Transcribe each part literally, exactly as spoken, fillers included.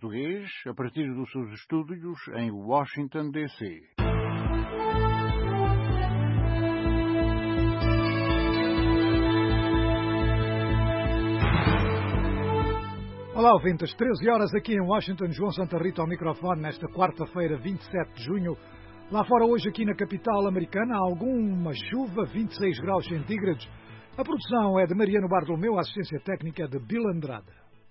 português a partir dos seus estúdios em Washington, D C Olá, ouvintes. treze horas aqui em Washington, João Santa Rita ao microfone nesta quarta-feira, vinte e sete de junho. Lá fora hoje, aqui na capital americana, há alguma chuva, vinte e seis graus centígrados. A produção é de Mariano Bartolomeu, a assistência técnica é de Bill Andrade.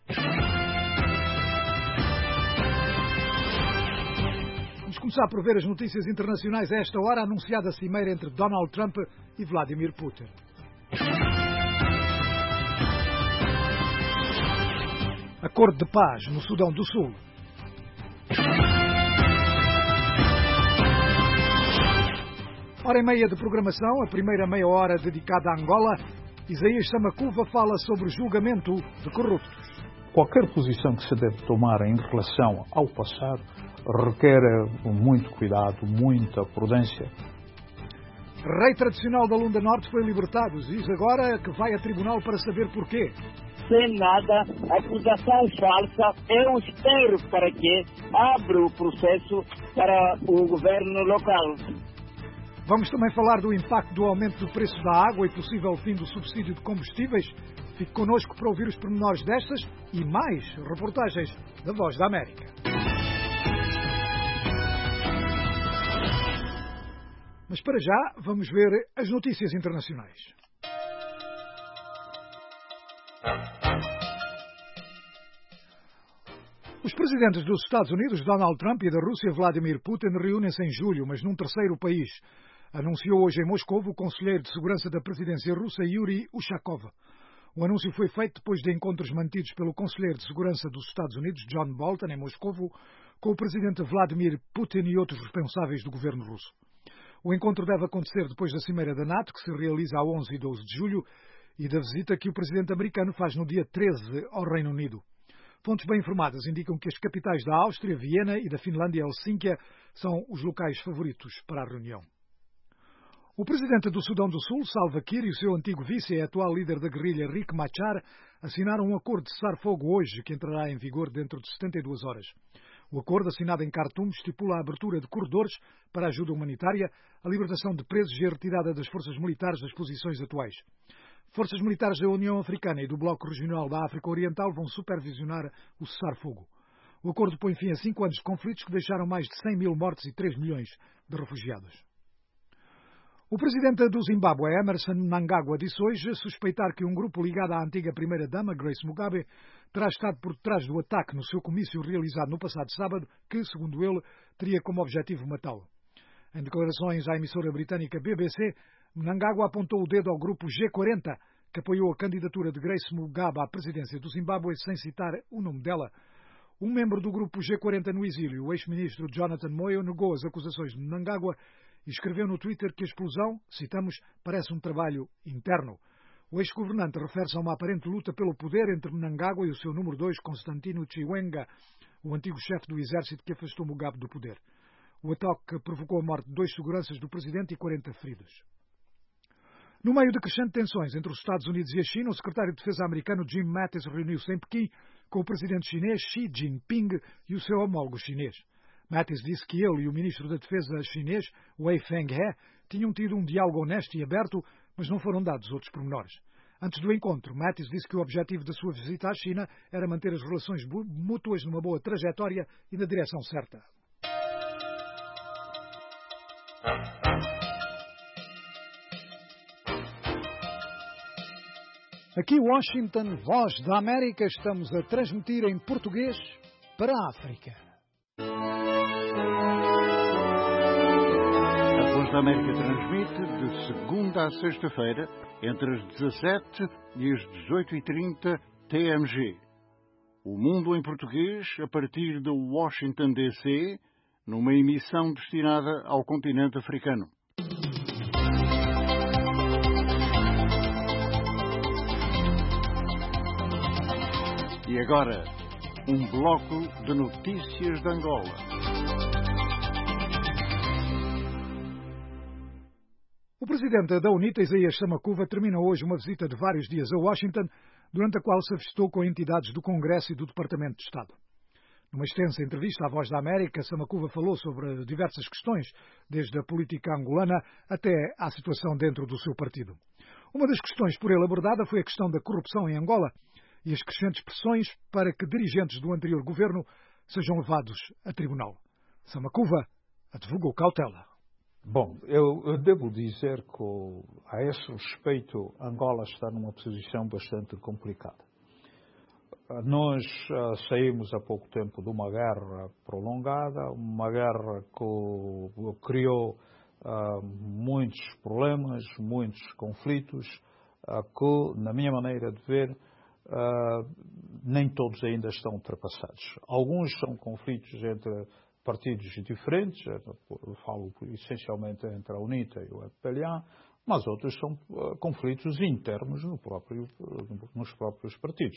Vamos começar por ver as notícias internacionais a esta hora, anunciada a cimeira entre Donald Trump e Vladimir Putin. Acordo de paz no Sudão do Sul. Hora e meia de programação, a primeira meia hora dedicada a Angola. Isaías Samacuva fala sobre o julgamento de corruptos. Qualquer posição que se deve tomar em relação ao passado requer muito cuidado, muita prudência. Rei tradicional da Lunda Norte foi libertado. Diz agora que vai a tribunal para saber porquê. Sem nada, acusação falsa, eu espero para que abra o processo para o governo local. Vamos também falar do impacto do aumento do preço da água e possível fim do subsídio de combustíveis. Fique connosco para ouvir os pormenores destas e mais reportagens da Voz da América. Mas para já, vamos ver as notícias internacionais. Os presidentes dos Estados Unidos, Donald Trump, e da Rússia, Vladimir Putin, reúnem-se em julho, mas num terceiro país. Anunciou hoje em Moscou o conselheiro de segurança da presidência russa, Yuri Ushakov. O anúncio foi feito depois de encontros mantidos pelo conselheiro de segurança dos Estados Unidos, John Bolton, em Moscou, com o presidente Vladimir Putin e outros responsáveis do governo russo. O encontro deve acontecer depois da cimeira da NATO, que se realiza a onze e doze de julho, e da visita que o presidente americano faz no dia treze ao Reino Unido. Fontes bem informadas indicam que as capitais da Áustria, Viena, e da Finlândia, Helsínquia, são os locais favoritos para a reunião. O presidente do Sudão do Sul, Salva Kiir, e o seu antigo vice e atual líder da guerrilha, Riek Machar, assinaram um acordo de cessar-fogo hoje, que entrará em vigor dentro de setenta e duas horas. O acordo, assinado em Khartoum, estipula a abertura de corredores para a ajuda humanitária, a libertação de presos e a retirada das forças militares das posições atuais. Forças militares da União Africana e do Bloco Regional da África Oriental vão supervisionar o cessar-fogo. O acordo põe fim a cinco anos de conflitos que deixaram mais de cem mil mortes e três milhões de refugiados. O presidente do Zimbábue, Emmerson Mnangagwa, disse hoje suspeitar que um grupo ligado à antiga primeira-dama, Grace Mugabe, terá estado por trás do ataque no seu comício realizado no passado sábado, que, segundo ele, teria como objetivo matá-lo. Em declarações à emissora britânica B B C, Mnangagwa apontou o dedo ao grupo G quarenta, que apoiou a candidatura de Grace Mugabe à presidência do Zimbábue, sem citar o nome dela. Um membro do grupo G quarenta no exílio, o ex-ministro Jonathan Moyo, negou as acusações de Mnangagwa e escreveu no Twitter que a explosão, citamos, parece um trabalho interno. O ex-governante refere-se a uma aparente luta pelo poder entre Mnangagwa e o seu número dois, Constantino Chiwenga, o antigo chefe do exército que afastou Mugabe do poder. O ataque provocou a morte de dois seguranças do presidente e quarenta feridos. No meio de crescentes tensões entre os Estados Unidos e a China, o secretário de Defesa americano Jim Mattis reuniu-se em Pequim com o presidente chinês Xi Jinping e o seu homólogo chinês. Mattis disse que ele e o ministro da Defesa chinês, Wei Fenghe, tinham tido um diálogo honesto e aberto, mas não foram dados outros pormenores. Antes do encontro, Mattis disse que o objetivo da sua visita à China era manter as relações mútuas numa boa trajetória e na direção certa. Aqui Washington, Voz da América, estamos a transmitir em português para a África. A Voz da América transmite de segunda a sexta-feira, entre as dezassete e as dezoito e trinta T M G. O Mundo em Português, a partir de Washington, D C, numa emissão destinada ao continente africano. E agora, um bloco de notícias de Angola. O presidente da UNITA, Isaías Samacuva, termina hoje uma visita de vários dias a Washington, durante a qual se avistou com entidades do Congresso e do Departamento de Estado. Numa extensa entrevista à Voz da América, Samakuva falou sobre diversas questões, desde a política angolana até à situação dentro do seu partido. Uma das questões por ele abordada foi a questão da corrupção em Angola e as crescentes pressões para que dirigentes do anterior governo sejam levados a tribunal. Samakuva advogou cautela. Bom, eu, eu devo dizer que, a esse respeito, Angola está numa posição bastante complicada. Nós uh, saímos há pouco tempo de uma guerra prolongada, uma guerra que criou uh, muitos problemas, muitos conflitos, uh, que, na minha maneira de ver, uh, nem todos ainda estão ultrapassados. Alguns são conflitos entre partidos diferentes, eu falo essencialmente entre a UNITA e o F P L A, mas outros são uh, conflitos internos no próprio, nos próprios partidos.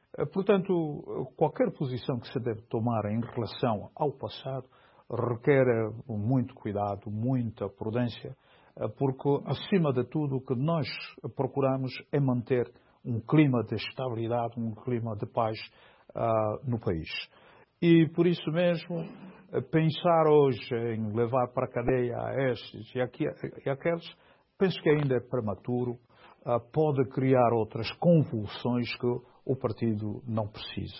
Portanto, qualquer posição que se deve tomar em relação ao passado requer muito cuidado, muita prudência, porque, acima de tudo, o que nós procuramos é manter um clima de estabilidade, um clima de paz uh, no país. E, por isso mesmo, pensar hoje em levar para a cadeia a estes e, aqui, e aqueles, penso que ainda é prematuro, uh, pode criar outras convulsões que o partido não precisa.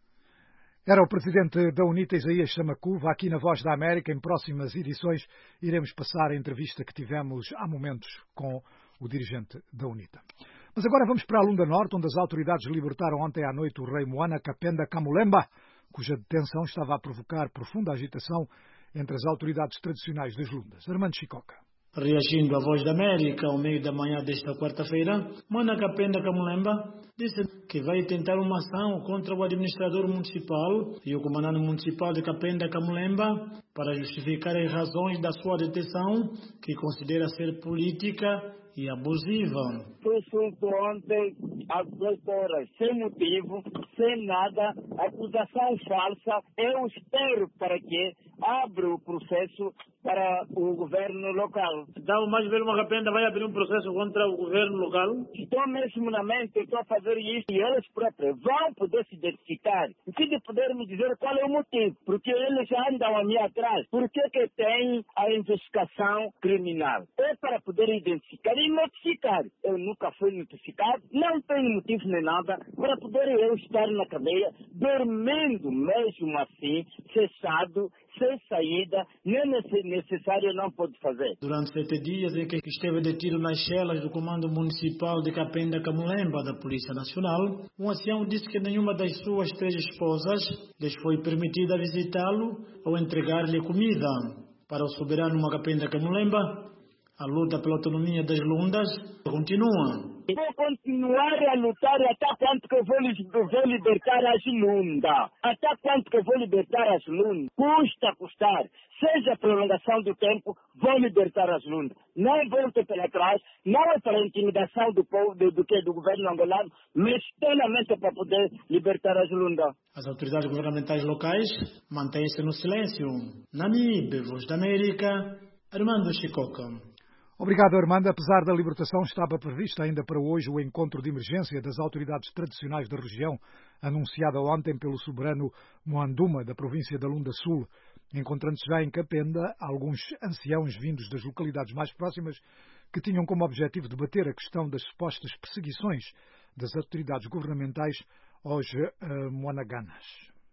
Era o presidente da UNITA, Isaías Samakuva, aqui na Voz da América. Em próximas edições iremos passar a entrevista que tivemos há momentos com o dirigente da UNITA. Mas agora vamos para a Lunda Norte, onde as autoridades libertaram ontem à noite o rei Moana Kapenda Kamulemba, cuja detenção estava a provocar profunda agitação entre as autoridades tradicionais das Lundas. Armando Chicoca. Reagindo à Voz da América ao meio da manhã desta quarta-feira, Moana Kapenda Kamulemba disse que vai tentar uma ação contra o administrador municipal e o comandante municipal de Kapenda Kamulemba para justificar as razões da sua detenção, que considera ser política e abusiva. Foi solto ontem às dezoito horas, sem motivo, sem nada, acusação falsa. Eu espero para que abra o processo para o governo local. Então, o mais velho Kapenda vai abrir um processo contra o governo local? Estou mesmo na mente, estou a fazer isto e eles próprios vão poder se identificar. E se puder me dizer qual é o motivo, porque eles já andam a mim atrás. Por que que tem a investigação criminal? É para poder identificar e notificar. Eu nunca fui notificado, não tenho motivo nem nada para poder eu estar na cadeia, dormindo mesmo assim, cessado, sem saída, nem necessário não pode fazer. Durante sete dias em que esteve detido nas celas do Comando Municipal de Kapenda Kamulemba da Polícia Nacional, um ancião disse que nenhuma das suas três esposas lhes foi permitida visitá-lo ou entregar-lhe comida. Para o soberano Kapenda Kamulemba, a luta pela autonomia das Lundas continua. Vou continuar a lutar até quanto que eu vou, vou libertar as Lundas. Até quanto que eu vou libertar as Lundas. Custa custar. Seja a prolongação do tempo, vou libertar as Lundas. Não volto para trás, não é para a intimidação do povo, do, do, do governo angolano, mas plenamente para poder libertar as Lundas. As autoridades governamentais locais mantêm-se no silêncio. Namibe, Voz da América, Armando Chicoca. Obrigado, Armando. Apesar da libertação, estava previsto ainda para hoje o encontro de emergência das autoridades tradicionais da região, anunciada ontem pelo soberano Moanduma, da província da Lunda Sul, encontrando-se já em Kapenda alguns anciãos vindos das localidades mais próximas que tinham como objetivo debater a questão das supostas perseguições das autoridades governamentais aos uh, moanaganas.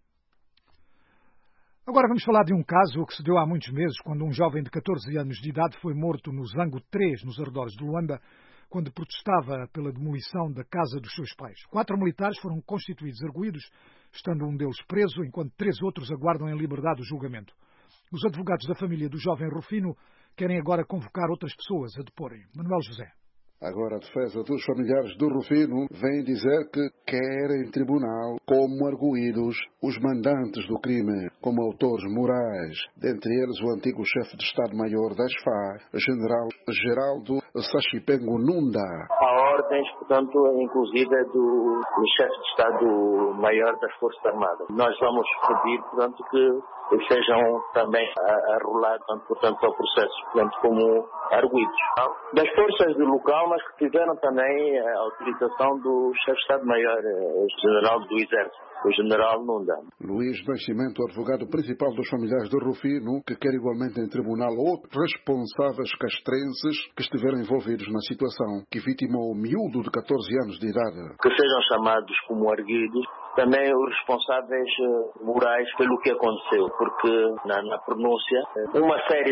Agora vamos falar de um caso que se deu há muitos meses, quando um jovem de catorze anos de idade foi morto no Zango três, nos arredores de Luanda, quando protestava pela demolição da casa dos seus pais. Quatro militares foram constituídos arguidos, estando um deles preso, enquanto três outros aguardam em liberdade o julgamento. Os advogados da família do jovem Rufino querem agora convocar outras pessoas a deporem. Manuel José. Agora a defesa dos familiares do Rufino vem dizer que quer em tribunal como arguídos os mandantes do crime, como autores morais, dentre eles o antigo chefe de Estado-Maior da S F A, general Geraldo Sachipengo Nunda. Há ordens, portanto, inclusive do, do chefe de Estado-Maior das Forças Armadas. Nós vamos pedir, portanto, que sejam também arrolados, portanto, ao processo, portanto, como arguídos. Das forças do local, mas que tiveram também a autorização do chefe de Estado-Maior, o general do Exército. o general Nunda. Luís Nascimento, advogado principal dos familiares de Rufino, que quer igualmente em tribunal outros responsáveis castrenses que estiveram envolvidos na situação, que vitimou o miúdo de catorze anos de idade. Que sejam chamados como arguidos, também os responsáveis morais pelo que aconteceu, porque na, na pronúncia uma série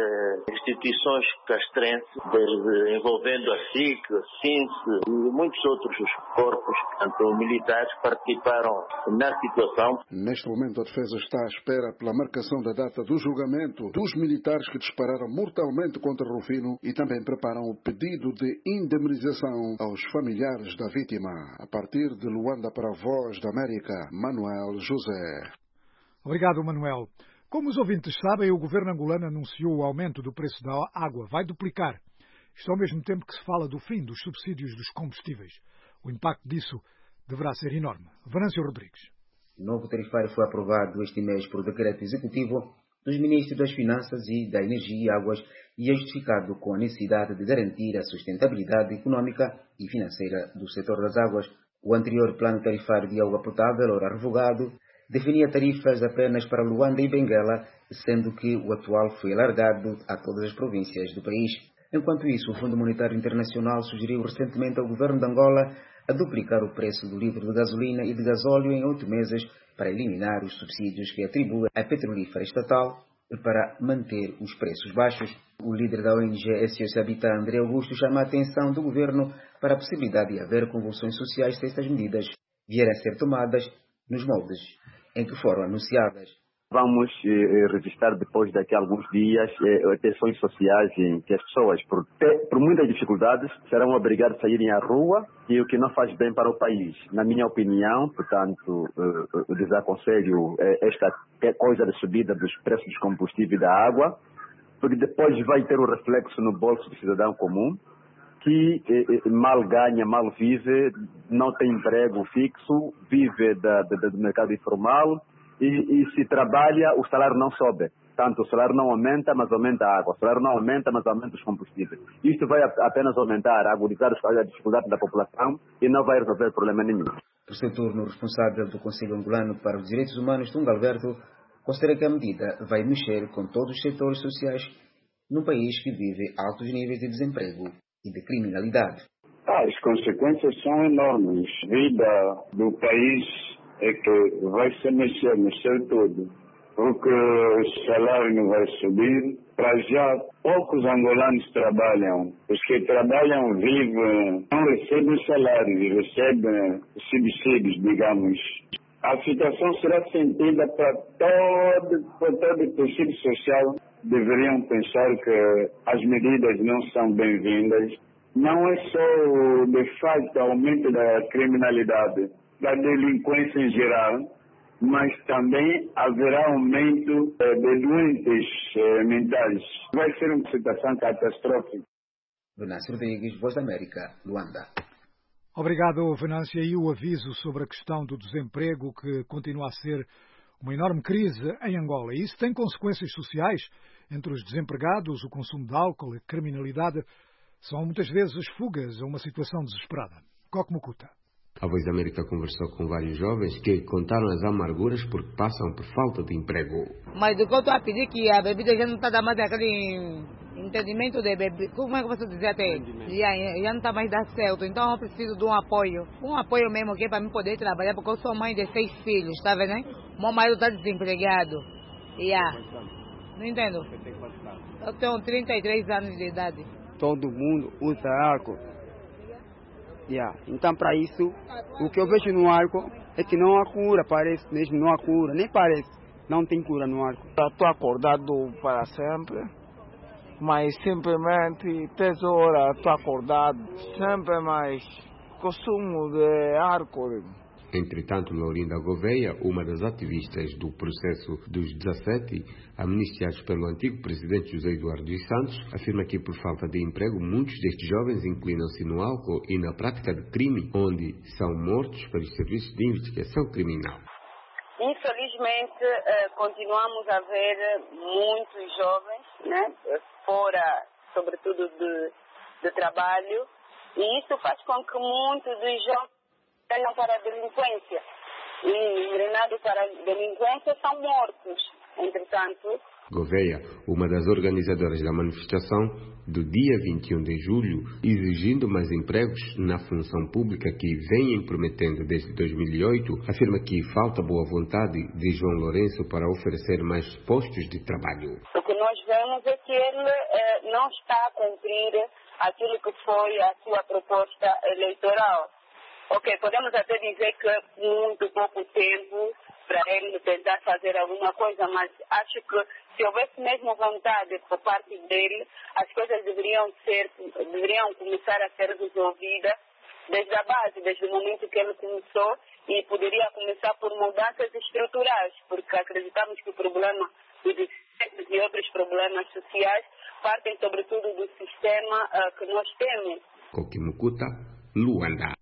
de instituições castrenses, desde, envolvendo a S I C, a S I N S e muitos outros corpos, portanto, militares, participaram na situação. Neste momento a defesa está à espera pela marcação da data do julgamento dos militares que dispararam mortalmente contra Rufino e também preparam o pedido de indemnização aos familiares da vítima. A partir de Luanda para a Voz da América, Manuel José. Obrigado, Manuel. Como os ouvintes sabem, o governo angolano anunciou o aumento do preço da água. Vai duplicar. Isto ao mesmo tempo que se fala do fim dos subsídios dos combustíveis. O impacto disso deverá ser enorme. Venâncio Rodrigues. O novo tarifário foi aprovado este mês por decreto executivo dos ministros das Finanças e da Energia e Águas e é justificado com a necessidade de garantir a sustentabilidade econômica e financeira do setor das águas. O anterior plano tarifário de água potável, ora revogado, definia tarifas apenas para Luanda e Benguela, sendo que o atual foi alargado a todas as províncias do país. Enquanto isso, o Fundo Monetário Internacional sugeriu recentemente ao governo de Angola a duplicar o preço do litro de gasolina e de gasóleo em oito meses para eliminar os subsídios que atribui à petrolífera estatal e para manter os preços baixos. O líder da O N G S O S Habitat, André Augusto, chama a atenção do governo para a possibilidade de haver convulsões sociais se estas medidas vierem a ser tomadas nos moldes em que foram anunciadas. Vamos eh, registrar depois daqui a alguns dias eh, tensões sociais em que as pessoas, por, ter, por muitas dificuldades, serão obrigadas a saírem à rua, e o que não faz bem para o país. Na minha opinião, portanto, eh, eu desaconselho eh, esta coisa de subida dos preços dos combustíveis e da água, porque depois vai ter um reflexo no bolso do cidadão comum, que eh, mal ganha, mal vive, não tem emprego fixo, vive da, da, do mercado informal, E, e se trabalha, o salário não sobe. Tanto o salário não aumenta, mas aumenta a água. O salário não aumenta, mas aumenta os combustíveis. Isto vai apenas aumentar, agudizar a dificuldade da população e não vai resolver problema nenhum. Por seu turno, o responsável do Conselho Angolano para os Direitos Humanos, Tunga Alberto, considera que a medida vai mexer com todos os setores sociais num país que vive altos níveis de desemprego e de criminalidade. Ah, as consequências são enormes. A vida do país é que vai se mexer, mexer tudo, porque o salário não vai subir. Para já, poucos angolanos trabalham. Os que trabalham, vivem, não recebem salários, recebem subsídios, digamos. A situação será sentida para todo, para todo o tecido social. Deveriam pensar que as medidas não são bem-vindas. Não é só, de facto, o aumento da criminalidade, da delinquência em geral, mas também haverá aumento eh, de doentes eh, mentais. Vai ser uma situação catastrófica. Venâncio Rodrigues, Voz da América, Luanda. Obrigado, Venâncio. E o aviso sobre a questão do desemprego, que continua a ser uma enorme crise em Angola. E isso tem consequências sociais entre os desempregados, o consumo de álcool e a criminalidade. São muitas vezes as fugas a uma situação desesperada. Coque Mucuta. A Voz da América conversou com vários jovens que contaram as amarguras porque passam por falta de emprego. Mas o que eu estou a pedir é que a bebida já não está dando mais aquele entendimento de bebida. Como é que eu posso dizer até? Já, já não está mais dando certo. Então eu preciso de um apoio. Um apoio mesmo que é para mim poder trabalhar, porque eu sou mãe de seis filhos, está vendo, né? Meu marido está desempregado. Yeah. Não entendo? Eu tenho trinta e três anos de idade. Todo mundo usa álcool. Yeah. Então, para isso, o que eu vejo no álcool é que não há cura, parece mesmo, não há cura, nem parece, não tem cura no álcool. Estou acordado para sempre, mas simplesmente tesoura, estou acordado sempre, mais consumo de álcool. Entretanto, Laurinda Gouveia, uma das ativistas do processo dos dezassete, amnistiados pelo antigo presidente José Eduardo dos Santos, afirma que por falta de emprego, muitos destes jovens inclinam-se no álcool e na prática de crime, onde são mortos pelos serviços de investigação criminal. Infelizmente, continuamos a ver muitos jovens, né, fora, sobretudo, de, de trabalho, e isso faz com que muitos dos jovens tenham para a delinquência. e envenenados para a delinquência são mortos. Entretanto, Gouveia, uma das organizadoras da manifestação do dia vinte e um de julho, exigindo mais empregos na função pública que vem prometendo desde dois mil e oito, afirma que falta boa vontade de João Lourenço para oferecer mais postos de trabalho. O que nós vemos é que ele eh, não está a cumprir aquilo que foi a sua proposta eleitoral. Ok, podemos até dizer que muito pouco tempo para ele tentar fazer alguma coisa, mas acho que se houvesse mesmo vontade por parte dele, as coisas deveriam ser, deveriam começar a ser resolvidas desde a base, desde o momento que ele começou, e poderia começar por mudanças estruturais, porque acreditamos que o problema do desemprego e outros problemas sociais partem sobretudo do sistema uh, que nós temos. Kokimukuta, Luanda.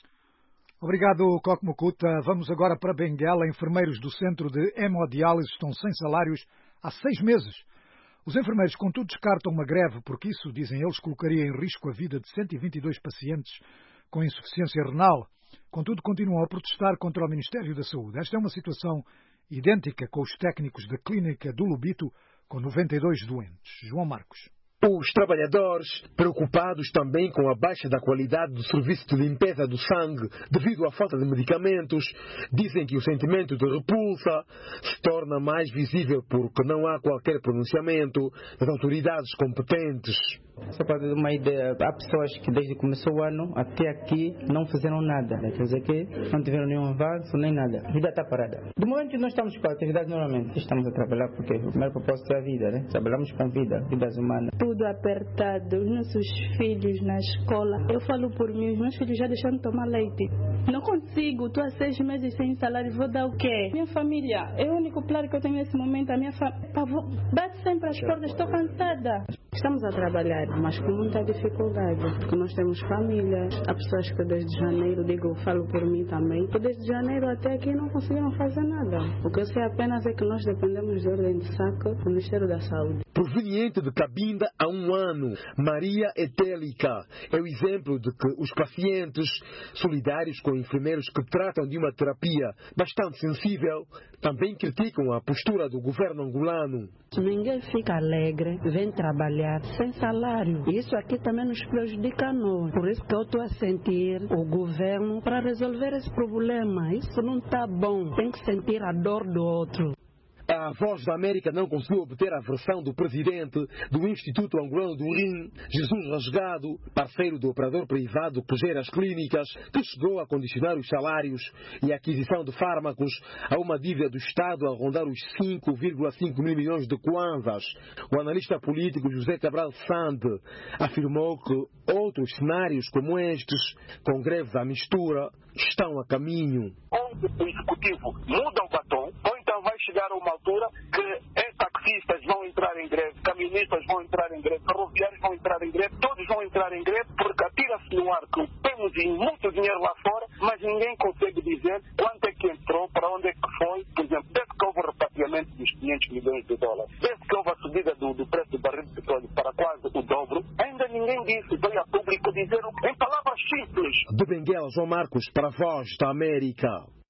Obrigado, Kokmukuta. Vamos agora para Benguela. Enfermeiros do centro de hemodiálise estão sem salários há seis meses. Os enfermeiros, contudo, descartam uma greve, porque isso, dizem eles, colocaria em risco a vida de cento e vinte e dois pacientes com insuficiência renal. Contudo, continuam a protestar contra o Ministério da Saúde. Esta é uma situação idêntica com os técnicos da clínica do Lubito, com noventa e dois doentes. João Marcos. Os trabalhadores, preocupados também com a baixa da qualidade do serviço de limpeza do sangue devido à falta de medicamentos, dizem que o sentimento de repulsa se torna mais visível porque não há qualquer pronunciamento das autoridades competentes. Só para ter uma ideia, há pessoas que desde que começou o ano até aqui não fizeram nada. Quer dizer que não tiveram nenhum avanço, nem nada. A vida está parada. Do momento que nós estamos com a atividade normalmente, estamos a trabalhar porque o primeiro propósito é a vida, né? Trabalhamos com vida, vidas humanas. Tudo apertado, os nossos filhos na escola. Eu falo por mim, os meus filhos já deixaram de tomar leite. Não consigo, estou há seis meses sem salário, vou dar o quê? Minha família, é o único plano que eu tenho nesse momento. A minha família bate sempre as portas, estou cansada. Estamos a trabalhar, mas com muita dificuldade, porque nós temos família. Há pessoas que desde janeiro, digo, eu falo por mim também, que desde janeiro até aqui não conseguiram fazer nada. O que eu sei apenas é que nós dependemos de ordem de saco do Ministério da Saúde. Proveniente de Cabinda há um ano, Maria Etélica é o exemplo de que os pacientes, solidários com enfermeiros que tratam de uma terapia bastante sensível, também criticam a postura do governo angolano. Ninguém fica alegre, vem trabalhar sem salário. Isso aqui também nos prejudica a nós. Por isso que eu estou a sentir o governo para resolver esse problema. Isso não está bom. Tem que sentir a dor do outro. A Voz da América não conseguiu obter a versão do presidente do Instituto Angolano do Rim, Jesus Rasgado, parceiro do operador privado que gera as clínicas, que chegou a condicionar os salários e a aquisição de fármacos a uma dívida do Estado a rondar os cinco vírgula cinco mil milhões de kwanzas. O analista político José Cabral Sande afirmou que outros cenários como estes, com greves à mistura, estão a caminho. Ou o executivo muda o batom, ou então vai chegar a uma altura que taxistas vão entrar em greve, caminhonistas vão entrar em greve, ferroviários vão entrar em greve, todos vão entrar em greve, porque atira-se no ar que temos muito dinheiro lá fora, mas ninguém consegue dizer quanto é que entrou, para onde é que foi. Por exemplo, desde que houve o repatriamento dos quinhentos milhões de dólares, desde que houve a subida do, do preço do barril de petróleo para quase o dobro, ainda ninguém disse, veio a público dizer em palavras simples. De Benguela, João Marcos, para a Voz da América.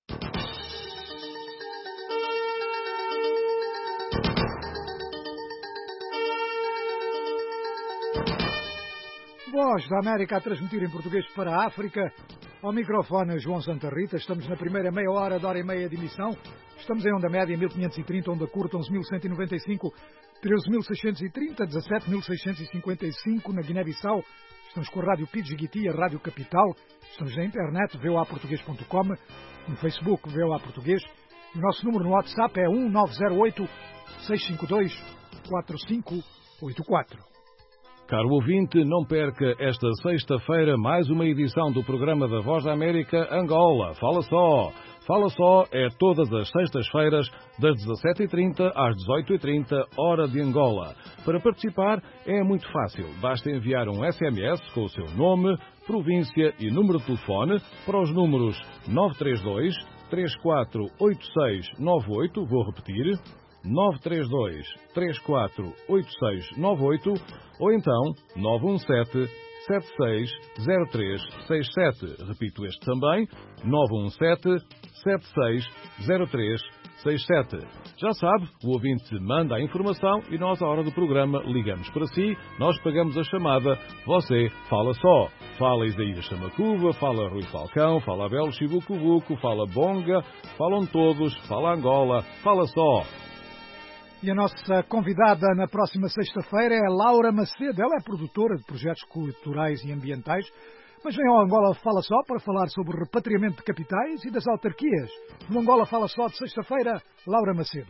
Voz da América a transmitir em português para a África. Ao microfone, João Santa Rita. Estamos na primeira meia hora da hora e meia de emissão. Estamos em onda média mil quinhentos e trinta, onda curta onze mil cento e noventa e cinco, treze mil seiscentos e trinta, dezassete mil seiscentos e cinquenta e cinco na Guiné-Bissau. Estamos com a Rádio Pidgiguiti, a Rádio Capital. Estamos na internet, v o a português ponto com, no Facebook, V O A Português. O nosso número no WhatsApp é um nove zero oito, seis cinco dois, quatro cinco oito quatro. Caro ouvinte, não perca esta sexta-feira mais uma edição do programa da Voz da América Angola. Fala só! Fala só é todas as sextas-feiras, das dezassete e trinta às dezoito e trinta, hora de Angola. Para participar é muito fácil. Basta enviar um S M S com o seu nome, província e número de telefone para os números nove três dois, três quatro oito seis nove oito, vou repetir, nove três dois, três quatro oito seis nove oito, ou então nove um sete, sete seis zero três seis sete. Repito este também, nove um sete, sete seis zero três seis sete. Já sabe, o ouvinte manda a informação e nós, à hora do programa, ligamos para si, nós pagamos a chamada, você fala só. Fala Isaías Chamacuva, fala Rui Falcão, fala Abel Chibucubuco, fala Bonga, falam todos, fala Angola, fala só. E a nossa convidada na próxima sexta-feira é Laura Macedo. Ela é produtora de projetos culturais e ambientais, mas vem ao Angola Fala Só para falar sobre o repatriamento de capitais e das autarquias. No Angola Fala Só de sexta-feira, Laura Macedo.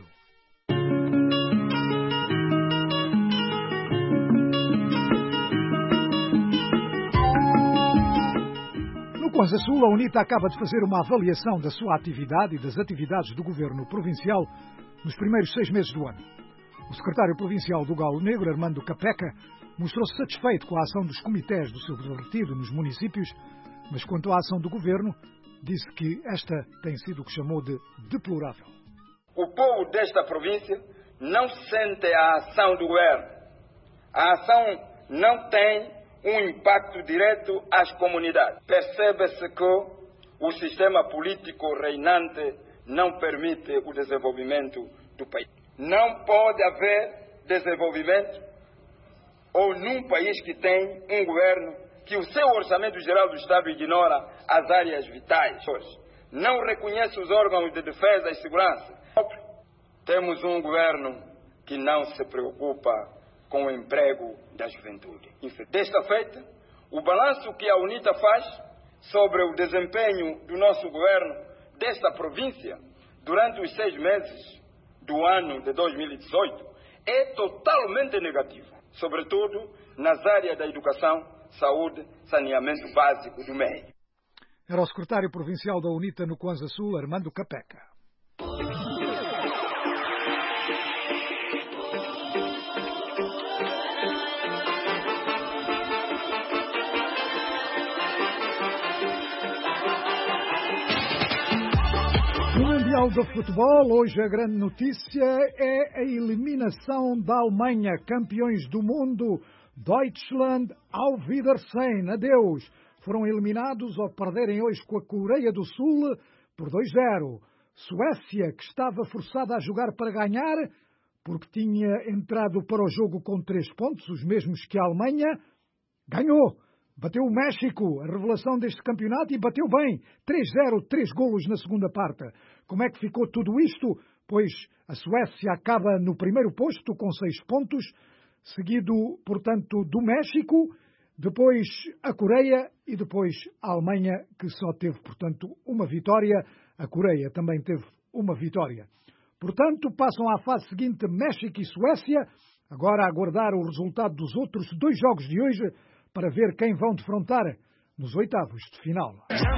No Kwanza Sul, a UNITA acaba de fazer uma avaliação da sua atividade e das atividades do governo provincial nos primeiros seis meses do ano. O secretário provincial do Galo Negro, Armando Capeca, mostrou-se satisfeito com a ação dos comitês do seu partido nos municípios, mas quanto à ação do governo, disse que esta tem sido o que chamou de deplorável. O povo desta província não sente a ação do governo. A ação não tem um impacto direto às comunidades. Percebe-se que o sistema político reinante não permite o desenvolvimento do país. Não pode haver desenvolvimento ou num país que tem um governo que o seu orçamento geral do Estado ignora as áreas vitais. Não reconhece os órgãos de defesa e segurança. Temos um governo que não se preocupa com o emprego da juventude. Desta feita, o balanço que a UNITA faz sobre o desempenho do nosso governo desta província durante os seis meses do ano de dois mil e dezoito é totalmente negativo, sobretudo nas áreas da educação, saúde, saneamento básico do meio. Era o secretário provincial da UNITA no Kwanza Sul, Armando Capeca. Mundial do Futebol, hoje a grande notícia é a eliminação da Alemanha, campeões do mundo. Deutschland, auf Wiedersehen, adeus. Foram eliminados ao perderem hoje com a Coreia do Sul por dois a zero. Suécia, que estava forçada a jogar para ganhar, porque tinha entrado para o jogo com três pontos, os mesmos que a Alemanha, ganhou. Bateu o México, a revelação deste campeonato, e bateu bem. três a zero, três golos na segunda parte. Como é que ficou tudo isto? Pois a Suécia acaba no primeiro posto com seis pontos, seguido, portanto, do México, depois a Coreia e depois a Alemanha, que só teve, portanto, uma vitória. A Coreia também teve uma vitória. Portanto, passam à fase seguinte México e Suécia. Agora a aguardar o resultado dos outros dois jogos de hoje, para ver quem vão defrontar nos oitavos de final.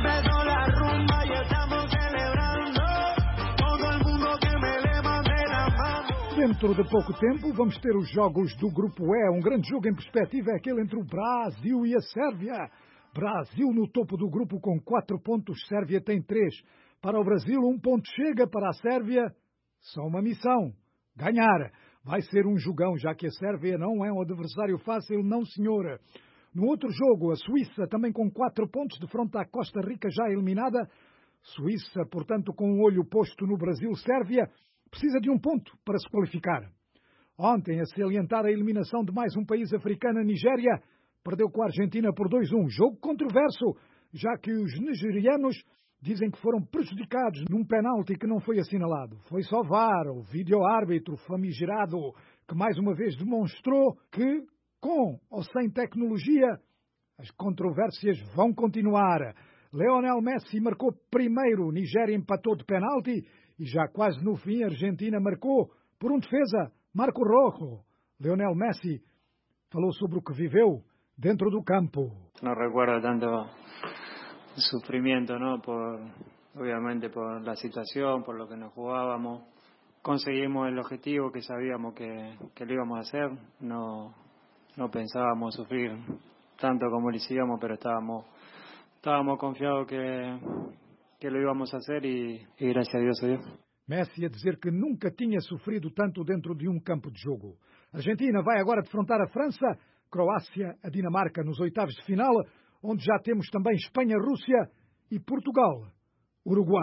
Dentro de pouco tempo vamos ter os jogos do Grupo E. Um grande jogo em perspectiva é aquele entre o Brasil e a Sérvia. Brasil no topo do grupo com quatro pontos, Sérvia tem três. Para o Brasil, um ponto chega, para a Sérvia, só uma missão: ganhar. Vai ser um jogão, já que a Sérvia não é um adversário fácil, não senhora. No outro jogo, a Suíça, também com quatro pontos, de frente à Costa Rica já eliminada. Suíça, portanto, com um olho posto no Brasil-Sérvia, precisa de um ponto para se qualificar. Ontem, a salientar a eliminação de mais um país africano, a Nigéria, perdeu com a Argentina por dois a um. Jogo controverso, já que os nigerianos dizem que foram prejudicados num penalti que não foi assinalado. Foi só V A R, o vídeo-árbitro famigerado, que mais uma vez demonstrou que, com ou sem tecnologia, as controvérsias vão continuar. Lionel Messi marcou primeiro, Nigéria empatou de penalti e já quase no fim a Argentina marcou por um defesa, Marco Rojo. Lionel Messi falou sobre o que viveu dentro do campo. No recuerdo tanto sufrimiento, ¿no? Por, obviamente por la situación, por lo que nos jugábamos. Conseguimos el objetivo que sabíamos que, que lo íbamos a hacer. No No pensábamos sufrir tanto como lo hicimos, pero estábamos, estábamos confiados que, que lo íbamos a hacer y, y gracias a Dios se dio. Messi a dizer que nunca tinha sofrido tanto dentro de um campo de jogo. A Argentina vai agora defrontar a França, Croácia, a Dinamarca nos oitavos de final, onde já temos também Espanha, Rússia e Portugal, Uruguai.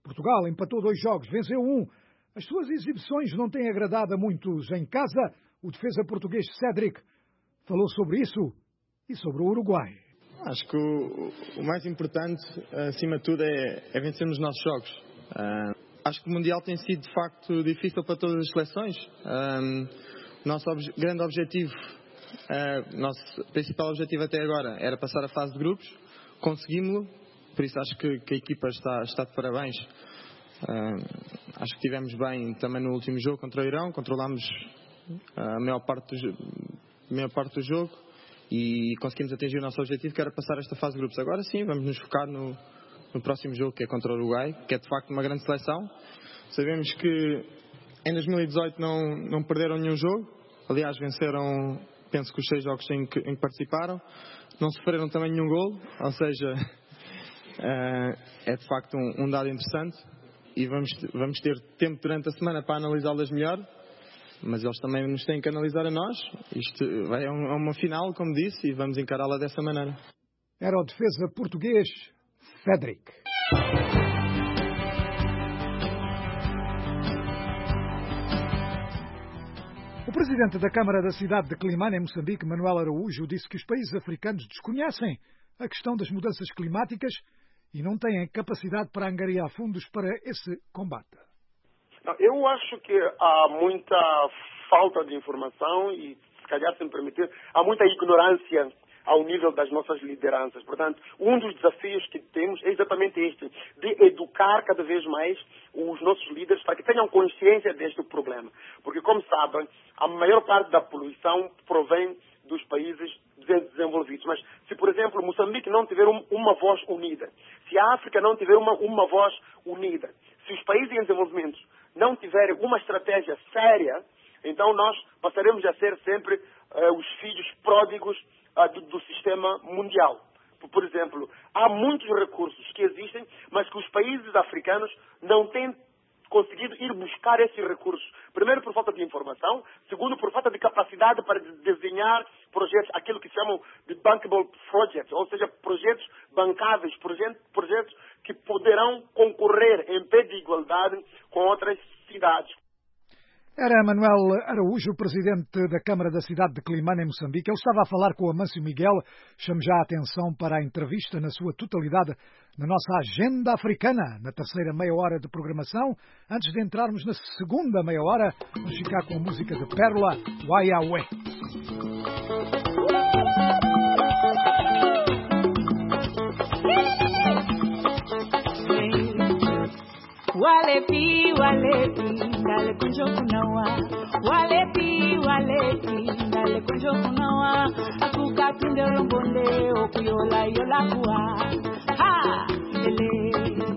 Portugal empatou dois jogos, venceu um. As suas exibições não têm agradado a muitos. Em casa, o defesa português Cédric falou sobre isso e sobre o Uruguai. Acho que o, o mais importante, acima de tudo, é, é vencer nos nossos jogos. Uh, acho que o Mundial tem sido, de facto, difícil para todas as seleções. Um, nosso obje, grande objetivo, uh, nosso principal objetivo até agora era passar a fase de grupos. Conseguimos-lo, por isso acho que, que a equipa está, está de parabéns. Uh, acho que estivemos bem também no último jogo contra o Irão, controlámos a maior parte do, a maior parte do jogo e conseguimos atingir o nosso objetivo, que era passar esta fase de grupos. Agora sim, vamos nos focar no, no próximo jogo, que é contra o Uruguai, que é de facto uma grande seleção. Sabemos que em dois mil e dezoito não, não perderam nenhum jogo, aliás venceram, penso que os seis jogos em que, em que participaram, não sofreram também nenhum golo, ou seja, uh, é de facto um, um dado interessante e vamos, vamos ter tempo durante a semana para analisá-las melhor. Mas eles também nos têm que analisar a nós. Isto é uma final, como disse, e vamos encará-la dessa maneira. Era o defesa português Cédric. O presidente da Câmara da cidade de Climane, em Moçambique, Manuel Araújo, disse que os países africanos desconhecem a questão das mudanças climáticas e não têm capacidade para angariar fundos para esse combate. Eu acho que há muita falta de informação e, se calhar, se me permitir, há muita ignorância ao nível das nossas lideranças. Portanto, um dos desafios que temos é exatamente este, de educar cada vez mais os nossos líderes para que tenham consciência deste problema. Porque, como sabem, a maior parte da poluição provém dos países desenvolvidos. Mas se, por exemplo, Moçambique não tiver um, uma voz unida, se a África não tiver uma, uma voz unida, se os países em desenvolvimento não tiverem uma estratégia séria, então nós passaremos a ser sempre uh, os filhos pródigos uh, do, do sistema mundial. Por, por exemplo, há muitos recursos que existem, mas que os países africanos não têm conseguido ir buscar esses recursos. Primeiro, por falta de informação. Segundo, por falta de capacidade para desenhar projetos, aquilo que chamam de bankable projects, ou seja, projetos bancáveis, projetos, projetos que poderão concorrer em pé de igualdade com outras cidades. Era Manuel Araújo, presidente da Câmara da cidade de Climane, em Moçambique. Ele estava a falar com o Amâncio Miguel. Chamo já a atenção para a entrevista na sua totalidade na nossa agenda africana, na terceira meia hora de programação. Antes de entrarmos na segunda meia hora, vamos ficar com a música de Pérola, Waiawe. Walepi, walepi, dale kunjo kunawa. Walepi, walepi, dale kunjo kunawa. Akuka tunde lombonde, okuyola yola kuwa. Ha, ele.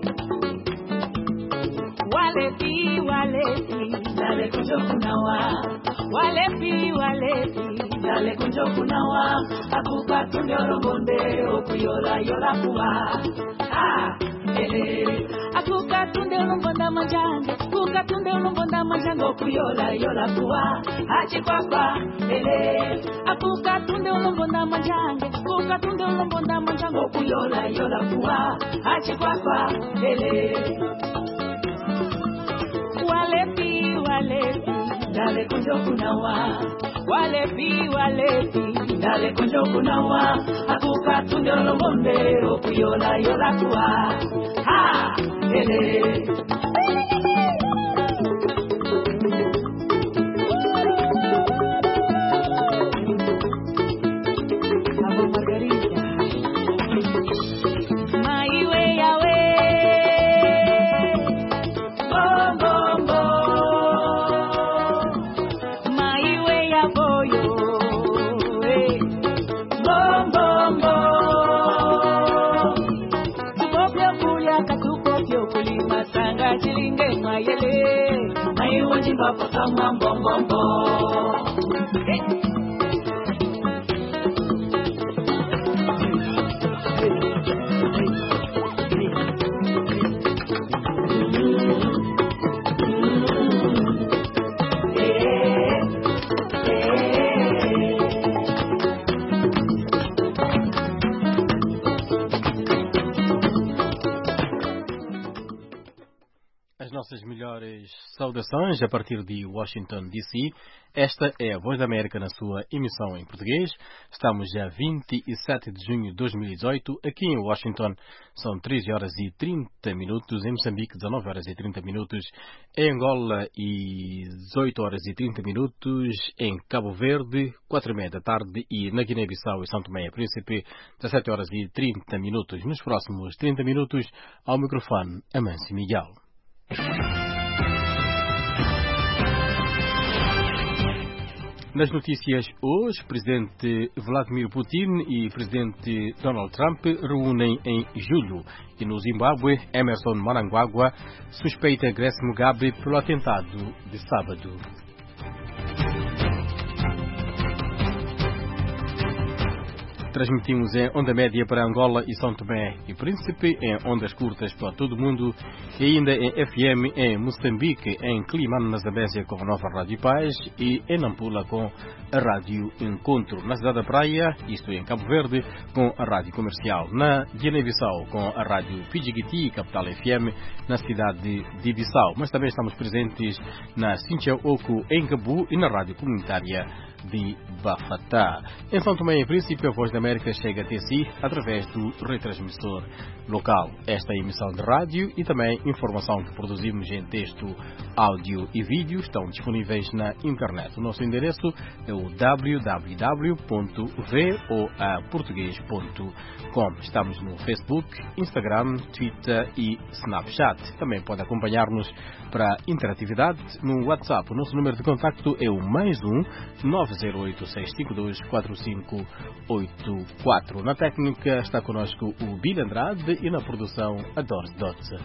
Walepi, walepi, dale kunjo kunawa. Walepi, walepi, dale kunjo kunawa. Akuka tunde lombonde, okuyola yola kuwa. Ha, ele. Akuka tunde ulombonda manjanga, kuka tunde ulombonda manjanga, okuyola yola kuwa, hachi kwakwa, ele. Akuka tunde ulombonda manjanga, kuka tunde ulombonda manjanga, okuyola yola kuwa, hachi kwakwa, ele. Walepi, walepi, dale kunjo kunawa. Walepi, walepi, dale kunjo kunawa. Akuka tunde ulombonde, okuyola yola kuwa. Ha! Ele. Amo Margarita. My way away. Bom, bom, bom. My way away. Bom, bom, bom. Tuko pia katuko pio kulima sanga chilinge mayele. Mai wajimba kwa kama bom, bom, bom. nossas melhores saudações a partir de Washington, D C. Esta é a Voz da América na sua emissão em português. Estamos a vinte e sete de junho de dois mil e dezoito. Aqui em Washington são treze horas e trinta minutos. Em Moçambique, dezanove horas e trinta minutos. Em Angola, e dezoito horas e trinta minutos. Em Cabo Verde, quatro e meia da tarde. E na Guiné-Bissau e São Tomé e Príncipe, dezessete horas e trinta minutos. Nos próximos trinta minutos, ao microfone, Amâncio Miguel. Nas notícias hoje, presidente Vladimir Putin e presidente Donald Trump reúnem em julho. E no Zimbábue, Emerson Mnangagwa suspeita Grace Mugabe pelo atentado de sábado. Transmitimos em onda média para Angola e São Tomé e Príncipe, em ondas curtas para todo o mundo e ainda em F M em Moçambique, em Climane, na Zambésia, com a nova Rádio Paz e em Nampula com a Rádio Encontro. Na cidade da Praia, isto é, em Cabo Verde, com a Rádio Comercial. Na Guiné-Bissau, com a Rádio Pidjigiti, Capital F M, na cidade de Bissau. Mas também estamos presentes na Cincha Oco, em Cabu e na Rádio Comunitária de Bafatá. Em São Tomé e Príncipe, a Voz da América chega até si através do retransmissor local. Esta é a emissão de rádio e também informação que produzimos em texto, áudio e vídeo estão disponíveis na internet. O nosso endereço é o w w w ponto voa português ponto com. Estamos no Facebook, Instagram, Twitter e Snapchat. Também pode acompanhar-nos para interatividade no WhatsApp. O nosso número de contacto é o mais um nove zero oito seis cinco dois quatro cinco oito quatro. Na técnica está connosco o Bill Andrade e na produção a Doris Dotze.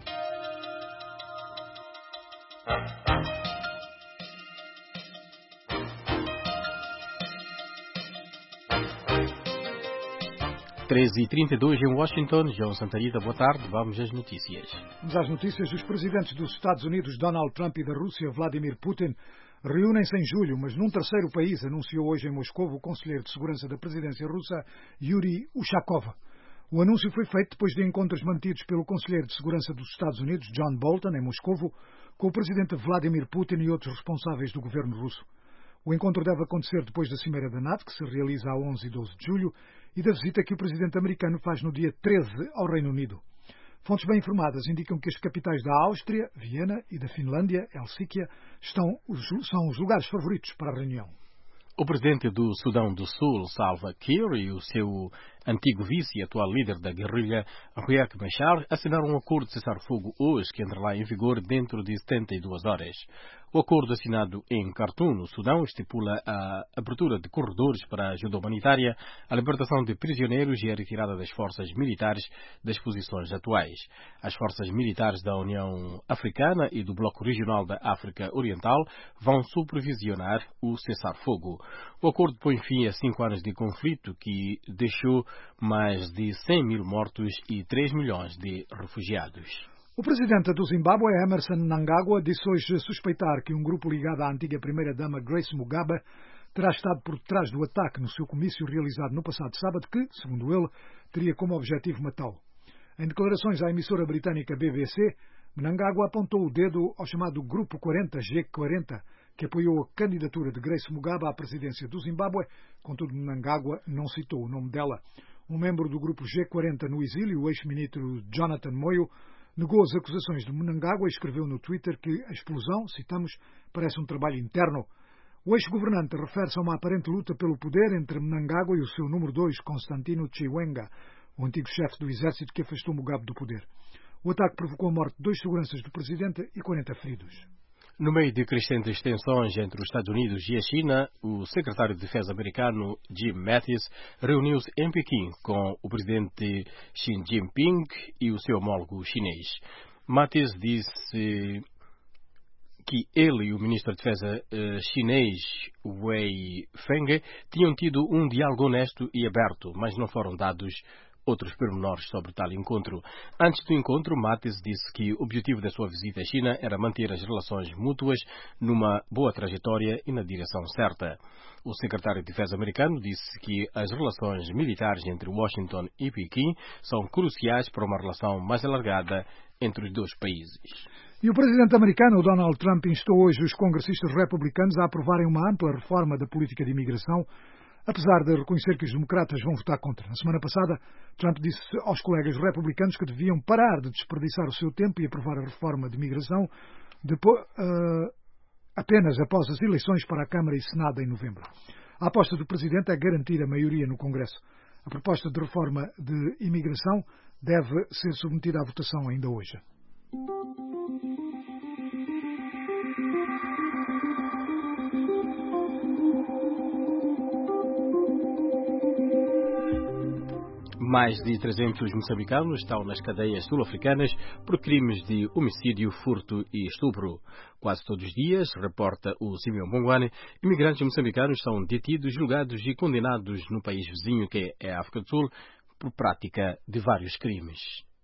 treze e trinta e dois em Washington. João Santarida, boa tarde. Vamos às notícias. Vamos às notícias. Os presidentes dos Estados Unidos, Donald Trump, e da Rússia, Vladimir Putin, reúnem-se em julho, mas num terceiro país, anunciou hoje em Moscou o conselheiro de segurança da presidência russa, Yuri Ushakov. O anúncio foi feito depois de encontros mantidos pelo conselheiro de segurança dos Estados Unidos, John Bolton, em Moscou, com o presidente Vladimir Putin e outros responsáveis do governo russo. O encontro deve acontecer depois da Cimeira da NATO, que se realiza a onze e doze de julho, e da visita que o presidente americano faz no dia treze ao Reino Unido. Fontes bem informadas indicam que as capitais da Áustria, Viena, e da Finlândia, Helsínquia, estão, são os lugares favoritos para a reunião. O presidente do Sudão do Sul, Salva Kiir, e o seu antigo vice e atual líder da guerrilha, Riek Machar, assinaram um acordo de cessar-fogo hoje, que entrará em vigor dentro de setenta e duas horas. O acordo assinado em Khartoum, no Sudão, estipula a abertura de corredores para a ajuda humanitária, a libertação de prisioneiros e a retirada das forças militares das posições atuais. As forças militares da União Africana e do Bloco Regional da África Oriental vão supervisionar o cessar-fogo. O acordo põe fim a cinco anos de conflito que deixou mais de cem mil mortos e três milhões de refugiados. O presidente do Zimbábue, Emerson Mnangagwa, disse hoje suspeitar que um grupo ligado à antiga primeira-dama Grace Mugabe terá estado por detrás do ataque no seu comício realizado no passado sábado que, segundo ele, teria como objetivo matá-lo. Em declarações à emissora britânica B B C, Mnangagwa apontou o dedo ao chamado Grupo quarenta G quarenta, que apoiou a candidatura de Grace Mugabe à presidência do Zimbábue, contudo Mnangagwa não citou o nome dela. Um membro do Grupo G quarenta no exílio, o ex-ministro Jonathan Moyo, negou as acusações de Mnangagwa e escreveu no Twitter que a explosão, citamos, parece um trabalho interno. O ex-governante refere-se a uma aparente luta pelo poder entre Mnangagwa e o seu número dois, Constantino Chiwenga, o antigo chefe do exército que afastou Mugabe do poder. O ataque provocou a morte de dois seguranças do presidente e quarenta feridos. No meio de crescentes tensões entre os Estados Unidos e a China, o secretário de Defesa americano Jim Mattis reuniu-se em Pequim com o presidente Xi Jinping e o seu homólogo chinês. Mattis disse que ele e o ministro de Defesa uh, chinês Wei Feng tinham tido um diálogo honesto e aberto, mas não foram dados outros pormenores sobre tal encontro. Antes do encontro, Mattis disse que o objetivo da sua visita à China era manter as relações mútuas numa boa trajetória e na direção certa. O secretário de Defesa americano disse que as relações militares entre Washington e Pequim são cruciais para uma relação mais alargada entre os dois países. E o presidente americano Donald Trump instou hoje os congressistas republicanos a aprovarem uma ampla reforma da política de imigração, apesar de reconhecer que os democratas vão votar contra. Na semana passada, Trump disse aos colegas republicanos que deviam parar de desperdiçar o seu tempo e aprovar a reforma de imigração depois, uh, apenas após as eleições para a Câmara e Senado em novembro. A aposta do presidente é garantir a maioria no Congresso. A proposta de reforma de imigração deve ser submetida à votação ainda hoje. Mais de trezentos moçambicanos estão nas cadeias sul-africanas por crimes de homicídio, furto e estupro. Quase todos os dias, reporta o Simeão Bongwane, imigrantes moçambicanos são detidos, julgados e condenados no país vizinho, que é a África do Sul, por prática de vários crimes.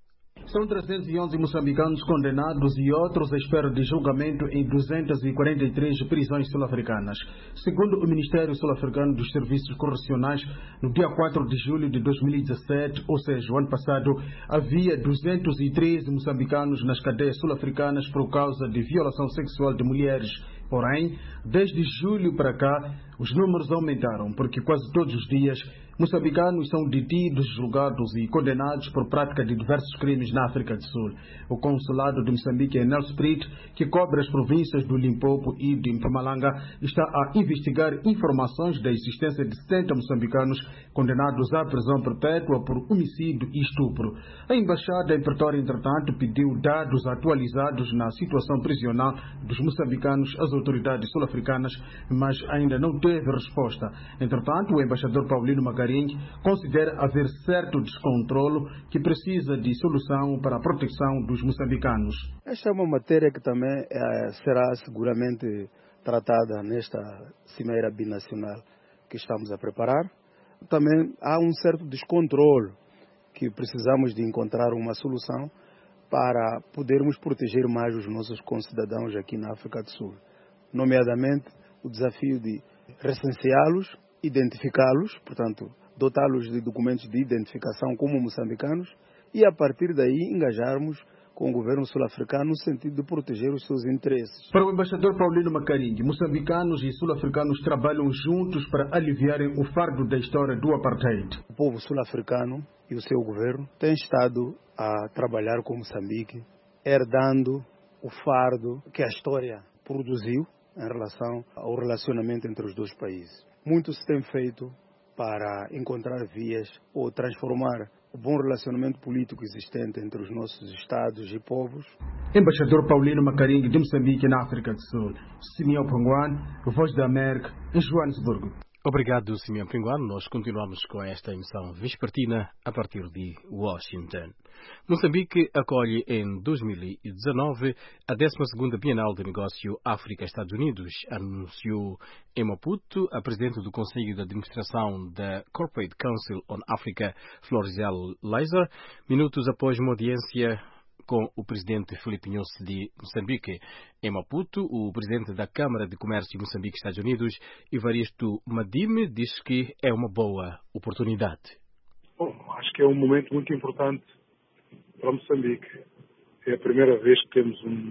São trezentos e onze moçambicanos condenados e outros à espera de julgamento em duzentas e quarenta e três prisões sul-africanas. Segundo o Ministério Sul-Africano dos Serviços Correcionais, no dia quatro de julho de dois mil e dezassete, ou seja, o ano passado, havia duzentos e treze moçambicanos nas cadeias sul-africanas por causa de violação sexual de mulheres. Porém, desde julho para cá, os números aumentaram, porque quase todos os dias moçambicanos são detidos, julgados e condenados por prática de diversos crimes na África do Sul. O consulado de Moçambique em Nelspruit, que cobre as províncias do Limpopo e de Mpumalanga, está a investigar informações da existência de setenta moçambicanos condenados à prisão perpétua por homicídio e estupro. A embaixada em Pretória, entretanto, pediu dados atualizados na situação prisional dos moçambicanos às autoridades sul-africanas, mas ainda não teve resposta. Entretanto, o embaixador Paulino Macaringue considera haver certo descontrolo que precisa de solução para a proteção dos moçambicanos. Esta é uma matéria que também é, será seguramente tratada nesta cimeira binacional que estamos a preparar. Também há um certo descontrolo que precisamos de encontrar uma solução para podermos proteger mais os nossos concidadãos aqui na África do Sul. Nomeadamente, o desafio de recenseá-los, identificá-los, portanto, dotá-los de documentos de identificação como moçambicanos e, a partir daí, engajarmos com o governo sul-africano no sentido de proteger os seus interesses. Para o embaixador Paulino Macaringue, moçambicanos e sul-africanos trabalham juntos para aliviarem o fardo da história do apartheid. O povo sul-africano e o seu governo têm estado a trabalhar com Moçambique, herdando o fardo que a história produziu em relação ao relacionamento entre os dois países. Muito se tem feito para encontrar vias ou transformar o bom relacionamento político existente entre os nossos estados e povos. Embaixador Paulino Macaringue de Moçambique na África do Sul. Simeão Bongwane, Voz da América, em Joanesburgo. Obrigado, Simeão Bongwane. Nós continuamos com esta emissão vespertina a partir de Washington. Moçambique acolhe em dois mil e dezanove a décima segunda Bienal de Negócio África-Estados Unidos, anunciou em Maputo a presidente do Conselho de Administração da Corporate Council on Africa, Florizel Leiser, minutos após uma audiência com o presidente Filipe Nyusi de Moçambique. Em Maputo, o presidente da Câmara de Comércio de Moçambique, Estados Unidos, Evaristo Madime, diz que é uma boa oportunidade. Bom, acho que é um momento muito importante para Moçambique. É a primeira vez que temos um,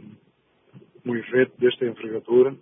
um evento desta envergadura.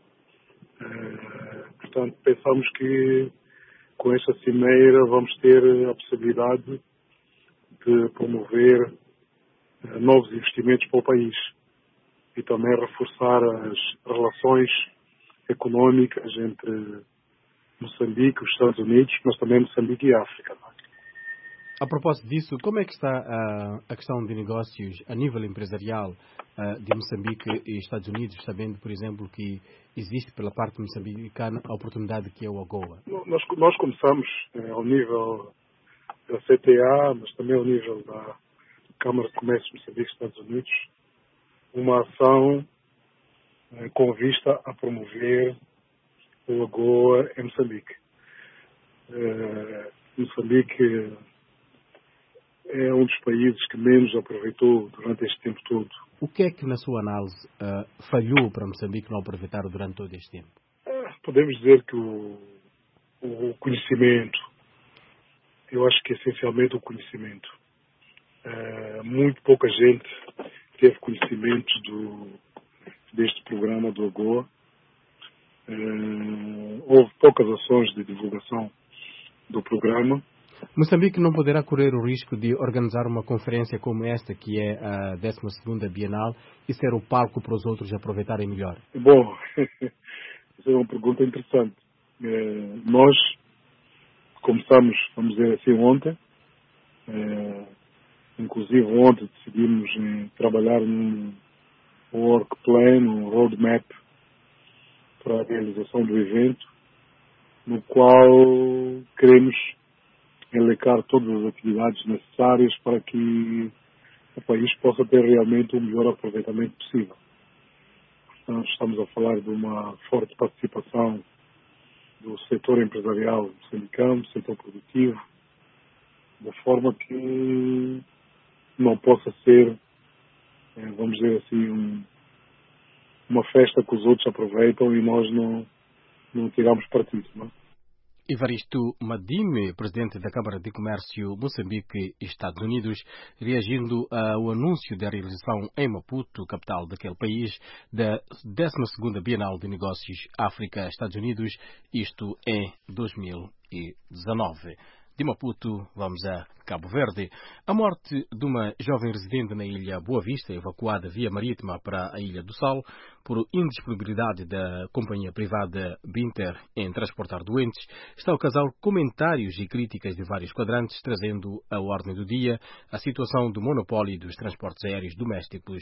Uh, portanto, pensamos que com esta cimeira vamos ter a possibilidade de promover novos investimentos para o país e também reforçar as relações económicas entre Moçambique e os Estados Unidos, mas também Moçambique e África. A propósito disso, como é que está a, a questão de negócios a nível empresarial uh, de Moçambique e Estados Unidos, sabendo, por exemplo, que existe pela parte moçambicana a oportunidade que é o AGOA? Nós, nós começamos eh, ao nível da C T A, mas também ao nível da Câmara de Comércio de Moçambique e Estados Unidos, uma ação eh, com vista a promover o AGOA em Moçambique. Eh, Moçambique é um dos países que menos aproveitou durante este tempo todo. O que é que, na sua análise, uh, falhou para Moçambique não aproveitar durante todo este tempo? Eh, podemos dizer que o, o conhecimento, eu acho que essencialmente o conhecimento. Uh, muito pouca gente teve conhecimento do, deste programa do AGOA. Uh, houve poucas ações de divulgação do programa. Moçambique não poderá correr o risco de organizar uma conferência como esta, que é a décima segunda Bienal, e ser o palco para os outros aproveitarem melhor? Bom, essa é uma pergunta interessante. Uh, nós começamos, vamos dizer assim, ontem. Uh, inclusive ontem decidimos em trabalhar num work plan, um roadmap para a realização do evento, no qual queremos elencar todas as atividades necessárias para que o país possa ter realmente o melhor aproveitamento possível. Portanto, estamos a falar de uma forte participação do setor empresarial moçambicano, do setor produtivo, de forma que não possa ser, vamos dizer assim, um, uma festa que os outros aproveitam e nós não, não tiramos partido, não é? Evaristo Madime, presidente da Câmara de Comércio Moçambique e Estados Unidos, reagindo ao anúncio da realização em Maputo, capital daquele país, da décima segunda Bienal de Negócios África-Estados Unidos, isto em dois mil e dezanove. De Maputo, vamos a Cabo Verde. A morte de uma jovem residente na ilha Boa Vista, evacuada via marítima para a Ilha do Sal, por indisponibilidade da companhia privada Binter em transportar doentes, está a causar comentários e críticas de vários quadrantes, trazendo à ordem do dia a situação do monopólio dos transportes aéreos domésticos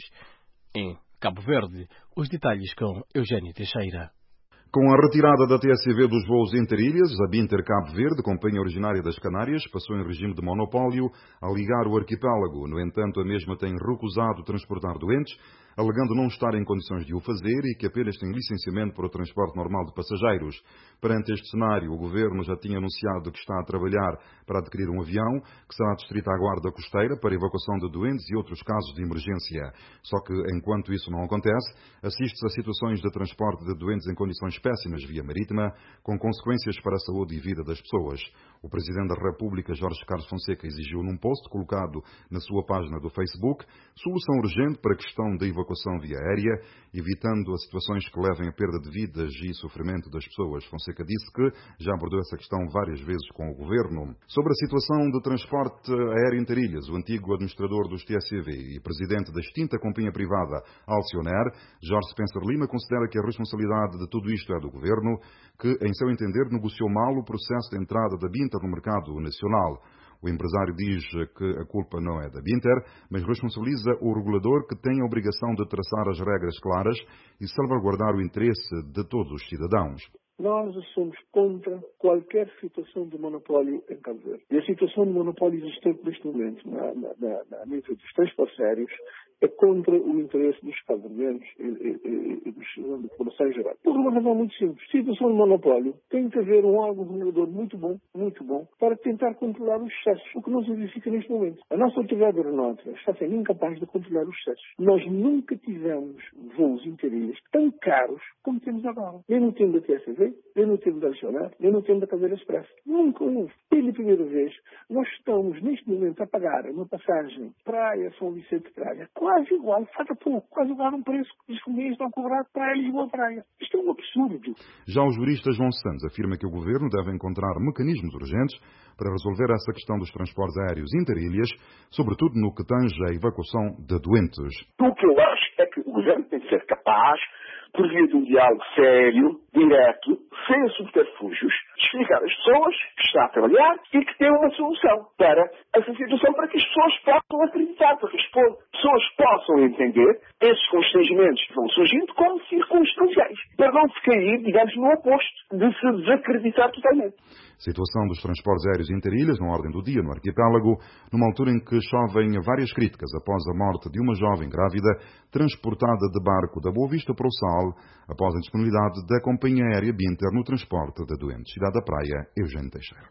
em Cabo Verde. Os detalhes com Eugênio Teixeira. Com a retirada da T S V dos voos interilhas, a Binter Cabo Verde, companhia originária das Canárias, passou em regime de monopólio a ligar o arquipélago. No entanto, a mesma tem recusado transportar doentes, alegando não estar em condições de o fazer e que apenas tem licenciamento para o transporte normal de passageiros. Perante este cenário, o Governo já tinha anunciado que está a trabalhar para adquirir um avião que será distrito à Guarda Costeira para evacuação de doentes e outros casos de emergência. Só que, enquanto isso não acontece, assiste-se a situações de transporte de doentes em condições péssimas via marítima, com consequências para a saúde e vida das pessoas. O Presidente da República, Jorge Carlos Fonseca, exigiu num post colocado na sua página do Facebook solução urgente para a questão da evacuação via aérea, evitando as situações que levem à perda de vidas e sofrimento das pessoas. Fonseca disse que já abordou essa questão várias vezes com o Governo. Sobre a situação de transporte aéreo interilhas, o antigo administrador dos T S V e presidente da extinta companhia privada Alcionair, Jorge Spencer Lima, considera que a responsabilidade de tudo isto é do Governo, que, em seu entender, negociou mal o processo de entrada da Binter no mercado nacional. O empresário diz que a culpa não é da Binter, mas responsabiliza o regulador, que tem a obrigação de traçar as regras claras e salvaguardar o interesse de todos os cidadãos. Nós somos contra qualquer situação de monopólio em Cabo Verde. E a situação de monopólio existente neste momento, na, na, na, na nível dos transportes aéreos, é contra o interesse dos cabo-verdianos e, e, e, e dos, da população em geral. Por uma razão muito simples. Situação de monopólio tem que haver um órgão regulador muito bom, muito bom, para tentar controlar os excessos, o que não se verifica neste momento. A nossa autoridade aeronáutica está sendo incapaz de controlar os excessos. Nós nunca tivemos voos interilhas tão caros como temos agora. Nem no tempo da T S V, nem no tempo da Alcionair, nem no tempo da Caveira Express. Nunca houve. Pela primeira vez, nós estamos neste momento a pagar uma passagem Praia-São Vicente de Praia quase igual, falta pouco, quase igual a um preço que os companhias estão a cobrar para Lisboa-Praia. Isto é um absurdo. Já o jurista João Santos afirma que o Governo deve encontrar mecanismos urgentes para resolver essa questão dos transportes aéreos interilhas, sobretudo no que tange à evacuação de doentes. O que eu acho é que o Governo tem de ser capaz, por via de um diálogo sério, direto, sem subterfúgios, explicar às pessoas que está a trabalhar e que tem uma solução para essa situação, para que as pessoas possam acreditar, para que as pessoas possam entender esses constrangimentos que vão surgindo como circunstanciais, para não se cair, digamos, no oposto, de se desacreditar totalmente. Situação dos transportes aéreos interilhas na ordem do dia no arquipélago, numa altura em que chovem várias críticas após a morte de uma jovem grávida transportada de barco da Boa Vista para o Sal, após a disponibilidade da companhia aérea Binter no transporte de doentes. Cidade da Praia, Eugênio Teixeira.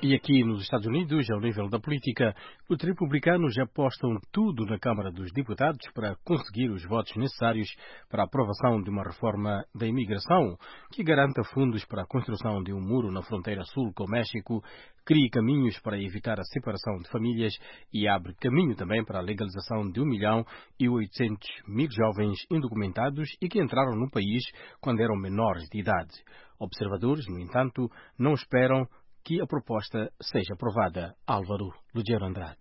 E aqui nos Estados Unidos, ao nível da política, os republicanos apostam tudo na Câmara dos Deputados para conseguir os votos necessários para a aprovação de uma reforma da imigração que garanta fundos para a construção de um muro na fronteira sul com o México, crie caminhos para evitar a separação de famílias e abre caminho também para a legalização de um milhão e oitocentos mil jovens indocumentados e que entraram no país quando eram menores de idade. Observadores, no entanto, não esperam que a proposta seja aprovada. Álvaro Lugero Andrade.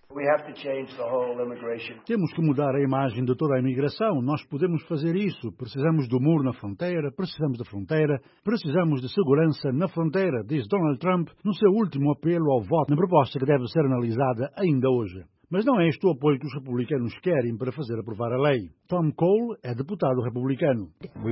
Temos que mudar a imagem de toda a imigração. Nós podemos fazer isso. Precisamos do muro na fronteira, precisamos da fronteira, precisamos de segurança na fronteira, diz Donald Trump no seu último apelo ao voto na proposta que deve ser analisada ainda hoje. Mas não é este o apoio que os republicanos querem para fazer aprovar a lei. Tom Cole é deputado republicano.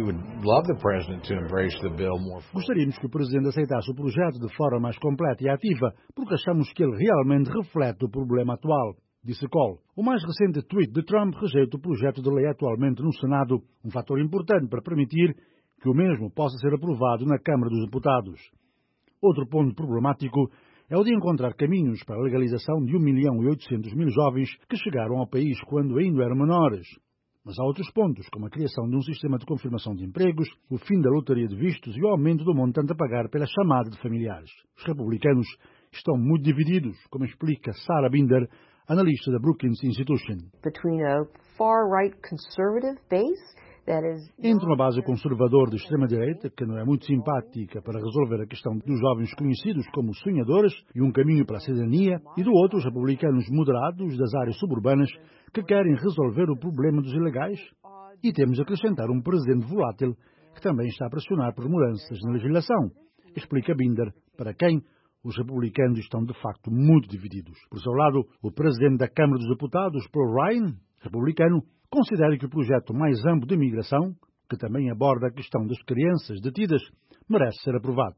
Gostaríamos que o presidente aceitasse o projeto de forma mais completa e ativa, porque achamos que ele realmente reflete o problema atual, disse Cole. O mais recente tweet de Trump rejeita o projeto de lei atualmente no Senado, um fator importante para permitir que o mesmo possa ser aprovado na Câmara dos Deputados. Outro ponto problemático é o de encontrar caminhos para a legalização de um milhão e oitocentos mil jovens que chegaram ao país quando ainda eram menores. Mas há outros pontos, como a criação de um sistema de confirmação de empregos, o fim da lotaria de vistos e o aumento do montante a pagar pela chamada de familiares. Os republicanos estão muito divididos, como explica Sarah Binder, analista da Brookings Institution. Between a far-right conservative base Entre uma base conservadora de extrema-direita, que não é muito simpática para resolver a questão dos jovens conhecidos como sonhadores e um caminho para a cidadania, e do outro os republicanos moderados das áreas suburbanas que querem resolver o problema dos ilegais. E temos de acrescentar um presidente volátil que também está a pressionar por mudanças na legislação, explica Binder, para quem os republicanos estão de facto muito divididos. Por seu lado, o presidente da Câmara dos Deputados, Paul Ryan, republicano, considera que o projeto mais amplo de imigração, que também aborda a questão das crianças detidas, merece ser aprovado.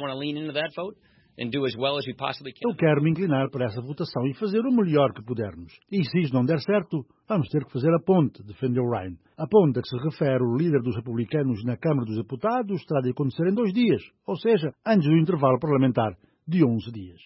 Eu quero me inclinar para essa votação e fazer o melhor que pudermos. E se isso não der certo, vamos ter que fazer a ponte, defendeu Ryan. A ponte a que se refere o líder dos republicanos na Câmara dos Deputados terá de acontecer em dois dias, ou seja, antes do intervalo parlamentar de onze dias.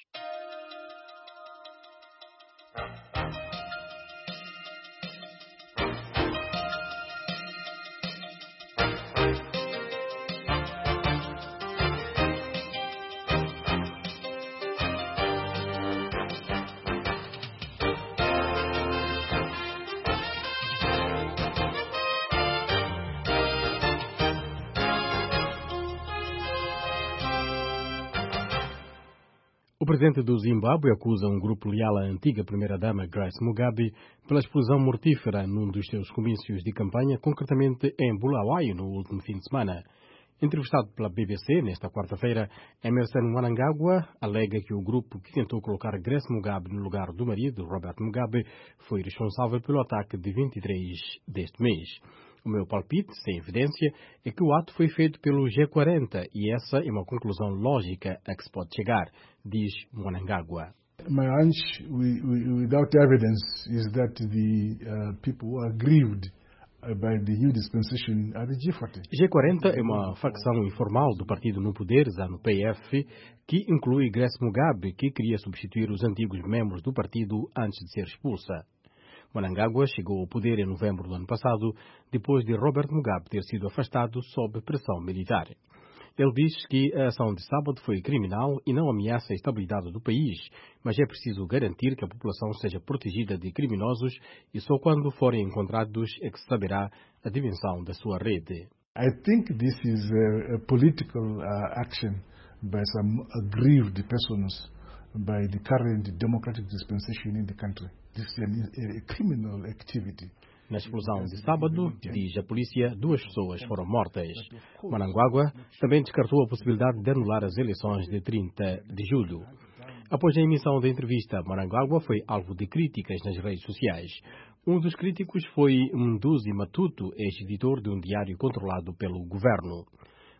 O presidente do Zimbábue acusa um grupo leal à antiga primeira-dama Grace Mugabe pela explosão mortífera num dos seus comícios de campanha, concretamente em Bulawayo, no último fim de semana. Entrevistado pela B B C nesta quarta-feira, Emerson Mnangagwa alega que o grupo que tentou colocar Grace Mugabe no lugar do marido, Robert Mugabe, foi responsável pelo ataque de vinte e três deste mês. O meu palpite, sem evidência, é que o ato foi feito pelo G quarenta e essa é uma conclusão lógica a que se pode chegar, diz Mnangagwa. My hunch, we, we, without evidence, is that the uh, people who are aggrieved by the new dispensation are the G quarenta. G quarenta é uma facção informal do partido no poder, ZANU-P F, que inclui Grace Mugabe, que queria substituir os antigos membros do partido antes de ser expulsa. Mnangagwa chegou ao poder em novembro do ano passado, depois de Robert Mugabe ter sido afastado sob pressão militar. Ele diz que a ação de sábado foi criminal e não ameaça a estabilidade do país, mas é preciso garantir que a população seja protegida de criminosos e só quando forem encontrados é que se saberá a dimensão da sua rede. I think this is a, a political uh, action by some aggrieved persons by the current democratic dispensation in the country. This is a, a criminal activity. Na explosão de sábado, diz a polícia, duas pessoas foram mortas. Mnangagwa também descartou a possibilidade de anular as eleições de trinta de julho. Após a emissão da entrevista, Mnangagwa foi alvo de críticas nas redes sociais. Um dos críticos foi Mduzi Matutu, ex-editor de um diário controlado pelo governo.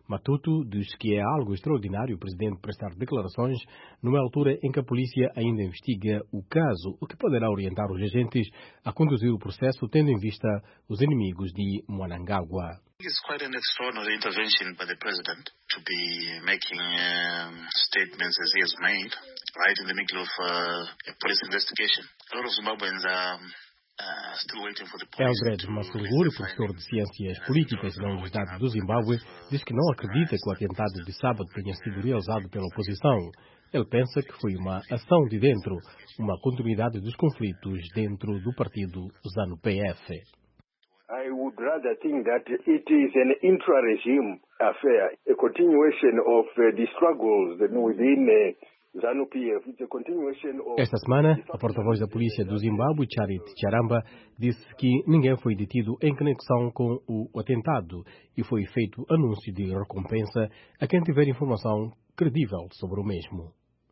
Matuto diz que é algo extraordinário o presidente prestar declarações numa altura em que a polícia ainda investiga o caso, o que poderá orientar os agentes a conduzir o processo tendo em vista os inimigos de Mnangagwa. It's quite an extraordinary intervention by the president to be making um, statements as he has made, right in the middle of uh, a police investigation. A lot of Zimbabweans are uh, still waiting for the police. Eldred Masunguri, professor de Ciências Políticas na Universidade do Zimbábue, diz que não acredita que o atentado de sábado tenha sido realizado pela oposição. Ele pensa que foi uma ação de dentro, uma continuidade dos conflitos dentro do partido ZANU-P F. I would rather think that it is an intra-regime affair, a continuation of uh, the struggles within uh, ZANU-P F. It's a continuation of... Esta semana, a porta-voz da polícia do Zimbábue, Charity Charamba, disse que ninguém foi detido em conexão com o atentado e foi feito anúncio de recompensa a quem tiver informação credível sobre o mesmo.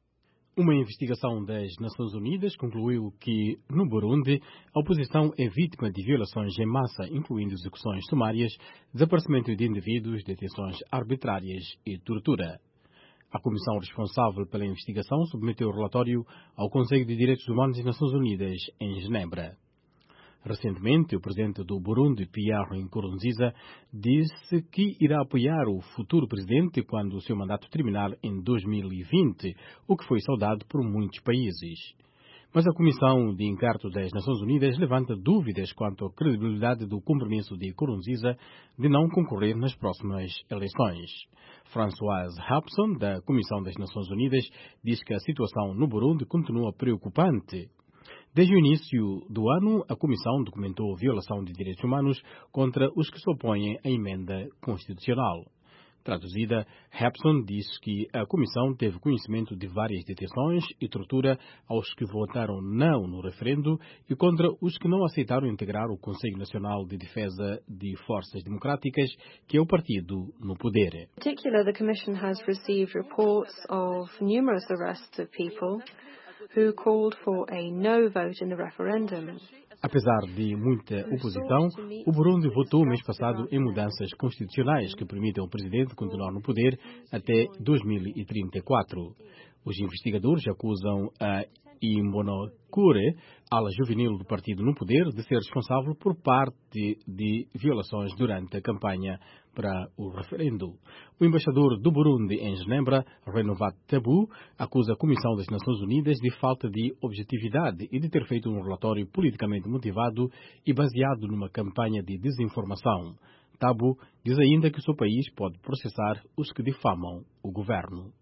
Uma investigação das Nações Unidas concluiu que, no Burundi, a oposição é vítima de violações em massa, incluindo execuções sumárias, desaparecimento de indivíduos, detenções arbitrárias e tortura. A comissão responsável pela investigação submeteu o relatório ao Conselho de Direitos Humanos das Nações Unidas em Genebra. Recentemente, o presidente do Burundi, Pierre Nkurunziza, disse que irá apoiar o futuro presidente quando o seu mandato terminar em dois mil e vinte, o que foi saudado por muitos países. Mas a Comissão de Inquérito das Nações Unidas levanta dúvidas quanto à credibilidade do compromisso de Nkurunziza de não concorrer nas próximas eleições. Françoise Hapson, da Comissão das Nações Unidas, diz que a situação no Burundi continua preocupante. Desde o início do ano, a Comissão documentou violação de direitos humanos contra os que se opõem à emenda constitucional. Traduzida, Hapson diz que a Comissão teve conhecimento de várias detenções e tortura aos que votaram não no referendo e contra os que não aceitaram integrar o Conselho Nacional de Defesa de Forças Democráticas, que é o partido no poder. In particular, the Commission has received reports of numerous arrests of people who called for a no vote in the referendum. Apesar de muita oposição, o Burundi votou mês passado em mudanças constitucionais que permitem ao presidente continuar no poder até dois mil e trinta e quatro. Os investigadores acusam a Imbonerakure, ala juvenil do partido no poder, de ser responsável por parte de violações durante a campanha para o referendo. O embaixador do Burundi em Genebra, Renovat Tabu, acusa a Comissão das Nações Unidas de falta de objetividade e de ter feito um relatório politicamente motivado e baseado numa campanha de desinformação. Tabu diz ainda que o seu país pode processar os que difamam o governo.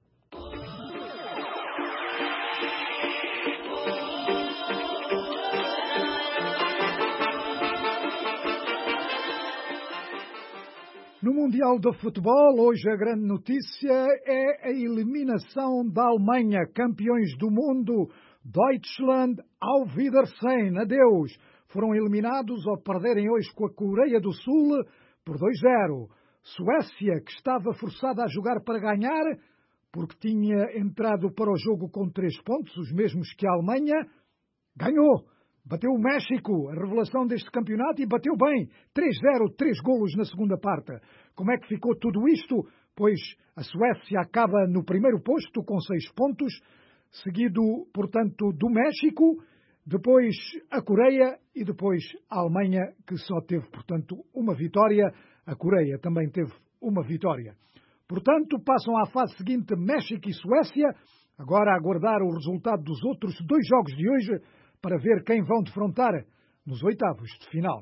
No Mundial de Futebol, hoje a grande notícia é a eliminação da Alemanha, campeões do mundo. Deutschland, auf Wiedersehen, adeus. Foram eliminados ao perderem hoje com a Coreia do Sul por dois a zero. Suécia, que estava forçada a jogar para ganhar, porque tinha entrado para o jogo com três pontos, os mesmos que a Alemanha, ganhou. Bateu o México, a revelação deste campeonato, e bateu bem. três a zero, três golos na segunda parte. Como é que ficou tudo isto? Pois a Suécia acaba no primeiro posto com seis pontos, seguido, portanto, do México, depois a Coreia e depois a Alemanha, que só teve, portanto, uma vitória. A Coreia também teve uma vitória. Portanto, passam à fase seguinte México e Suécia. Agora a aguardar o resultado dos outros dois jogos de hoje, para ver quem vão defrontar nos oitavos de final.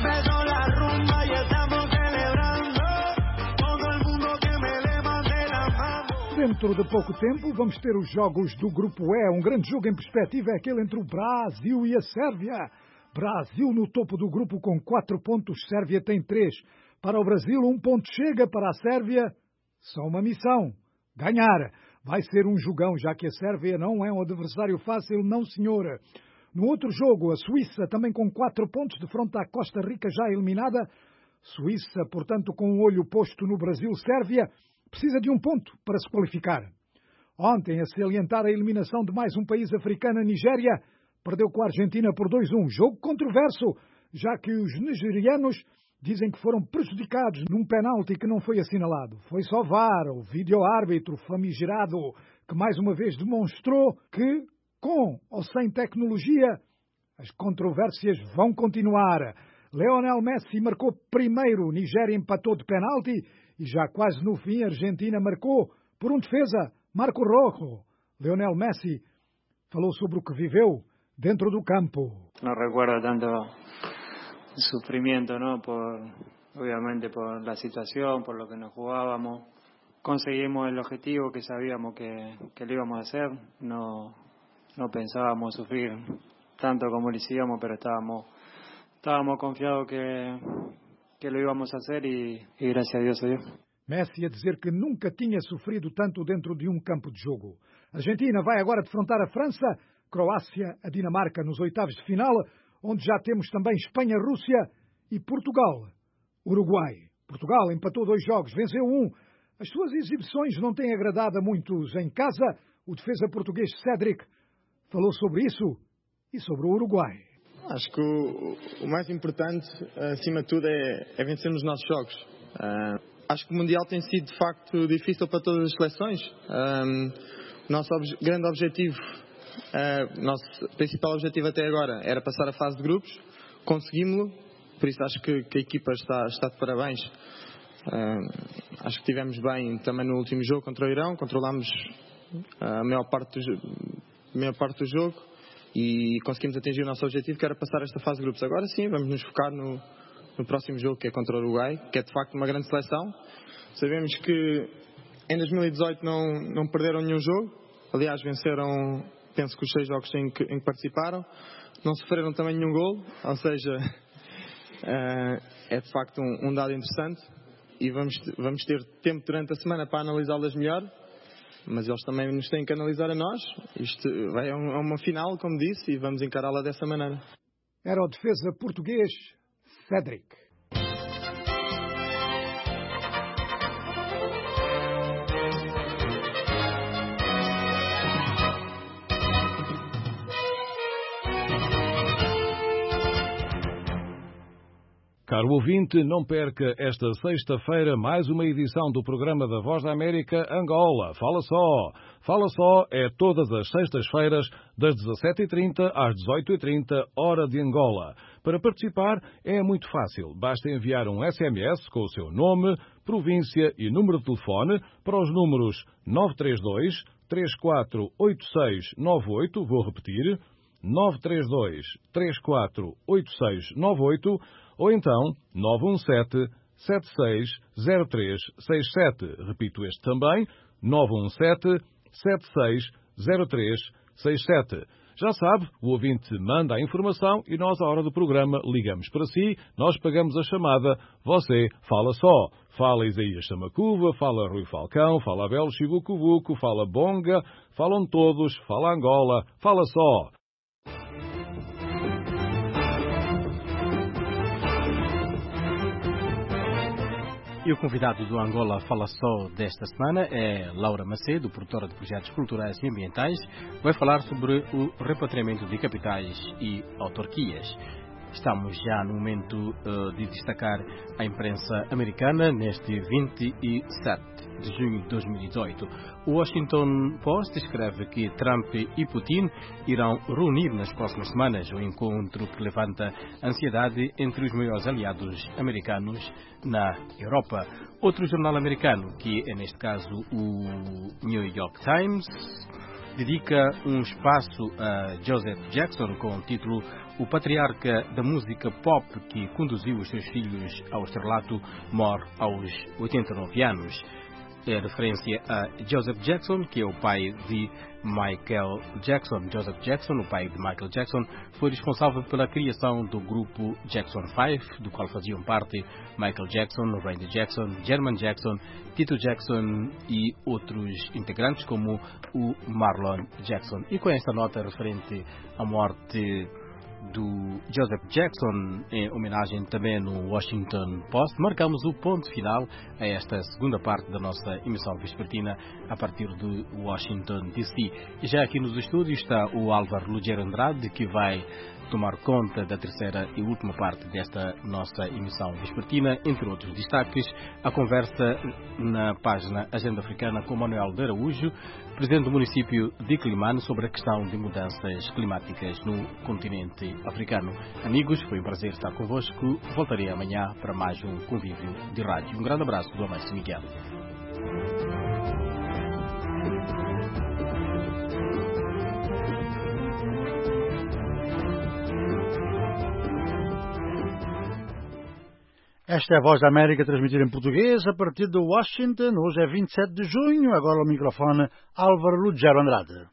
Dentro de pouco tempo vamos ter os jogos do Grupo E. Um grande jogo em perspectiva é aquele entre o Brasil e a Sérvia. Brasil no topo do grupo com quatro pontos, Sérvia tem três. Para o Brasil, um ponto chega, para a Sérvia, só uma missão: ganhar. Vai ser um jogão, já que a Sérvia não é um adversário fácil, não senhora. No outro jogo, a Suíça, também com quatro pontos, de frente à Costa Rica já eliminada. Suíça, portanto, com o olho posto no Brasil. Sérvia precisa de um ponto para se qualificar. Ontem, a salientar a eliminação de mais um país africano, a Nigéria perdeu com a Argentina por dois a um. Jogo controverso, já que os nigerianos dizem que foram prejudicados num penalti que não foi assinalado. Foi só V A R, o vídeo-árbitro famigerado, que mais uma vez demonstrou que, com ou sem tecnologia, as controvérsias vão continuar. Lionel Messi marcou primeiro, Nigéria empatou de penalti e já quase no fim a Argentina marcou por um defesa, Marco Rojo. Lionel Messi falou sobre o que viveu dentro do campo. No recuerdo tanto sufrimiento, ¿no? Por, obviamente por la situación, por lo que nos jugábamos. Conseguimos el objetivo que sabíamos que, que lo íbamos a hacer. No, no pensábamos sufrir tanto como lo hicimos, pero estábamos, estábamos confiados que, que lo íbamos a hacer y, y gracias a Dios se dio. Messi a dizer que nunca tinha sofrido tanto dentro de um campo de jogo. A Argentina vai agora defrontar a França, Croácia, a Dinamarca nos oitavos de final, onde já temos também Espanha, Rússia e Portugal, Uruguai. Portugal empatou dois jogos, venceu um. As suas exibições não têm agradado a muitos em casa. O defesa português Cédric falou sobre isso e sobre o Uruguai. Acho que o, o mais importante, acima de tudo, é, é vencer nos nossos jogos. Uh, acho que o Mundial tem sido, de facto, difícil para todas as seleções. Um, o nosso obje, grande objetivo, o uh, nosso principal objetivo até agora era passar a fase de grupos. Conseguimos-lo, por isso acho que, que a equipa está, está de parabéns. Uh, acho que estivemos bem também no último jogo contra o Irão, controlámos a maior parte do, a maior parte do jogo e conseguimos atingir o nosso objetivo, que era passar esta fase de grupos. Agora sim, vamos nos focar no, no próximo jogo, que é contra o Uruguai, que é de facto uma grande seleção. Sabemos que em dois mil e dezoito não, não perderam nenhum jogo, aliás venceram, penso que os seis jogos em que, em que participaram, não sofreram também nenhum golo, ou seja, uh, é de facto um, um dado interessante. E vamos, vamos ter tempo durante a semana para analisá-las melhor, mas eles também nos têm que analisar a nós. Isto vai a uma final, como disse, e vamos encará-la dessa maneira. Era o defesa português Cédric. Caro ouvinte, não perca esta sexta-feira mais uma edição do programa da Voz da América Angola. Fala só! Fala só é todas as sextas-feiras, das dezassete e trinta às dezoito e trinta, hora de Angola. Para participar é muito fácil. Basta enviar um S M S com o seu nome, província e número de telefone para os números nove três dois, três quatro oito seis nove oito. Vou repetir. nove três dois, três quatro oito seis nove oito ou então nove um sete, sete seis zero três seis sete. Repito este também, nove um sete, sete seis zero três seis sete. Já sabe, o ouvinte manda a informação e nós, à hora do programa, ligamos para si, nós pagamos a chamada, você fala só. Fala Isaías Samacuva, fala Rui Falcão, fala Abel Chibucubuco, fala Bonga, falam todos, fala Angola, fala só. E o convidado do Angola Fala Só desta semana é Laura Macedo, produtora de projetos culturais e ambientais. Vai falar sobre o repatriamento de capitais e autarquias. Estamos já no momento uh, de destacar a imprensa americana neste vinte e sete de junho de dois mil e dezoito. O Washington Post escreve que Trump e Putin irão reunir nas próximas semanas um encontro que levanta ansiedade entre os maiores aliados americanos na Europa. Outro jornal americano, que é neste caso o New York Times, dedica um espaço a Joseph Jackson com o título O patriarca da música pop que conduziu os seus filhos ao estrelato morre aos oitenta e nove anos. É referência a Joseph Jackson, que é o pai de Michael Jackson. Joseph Jackson, o pai de Michael Jackson, foi responsável pela criação do grupo Jackson cinco, do qual faziam parte Michael Jackson, Randy Jackson, Jermaine Jackson, Tito Jackson e outros integrantes como o Marlon Jackson. E com esta nota referente à morte do Joseph Jackson, em homenagem também no Washington Post, marcamos o ponto final a esta segunda parte da nossa emissão vespertina a partir de Washington D C. E já aqui nos estúdios está o Álvaro Lugero Andrade, que vai tomar conta da terceira e última parte desta nossa emissão vespertina. Entre outros destaques, a conversa na página Agenda Africana com Manuel de Araújo, presidente do município de Quelimane, sobre a questão de mudanças climáticas no continente africano. Amigos, foi um prazer estar convosco. Voltarei amanhã para mais um convívio de rádio. Um grande abraço do Américo Miguel. Esta é a Voz da América, transmitida em português a partir de Washington. Hoje é vinte e sete de junho. Agora o microfone Álvaro Lugero Andrade.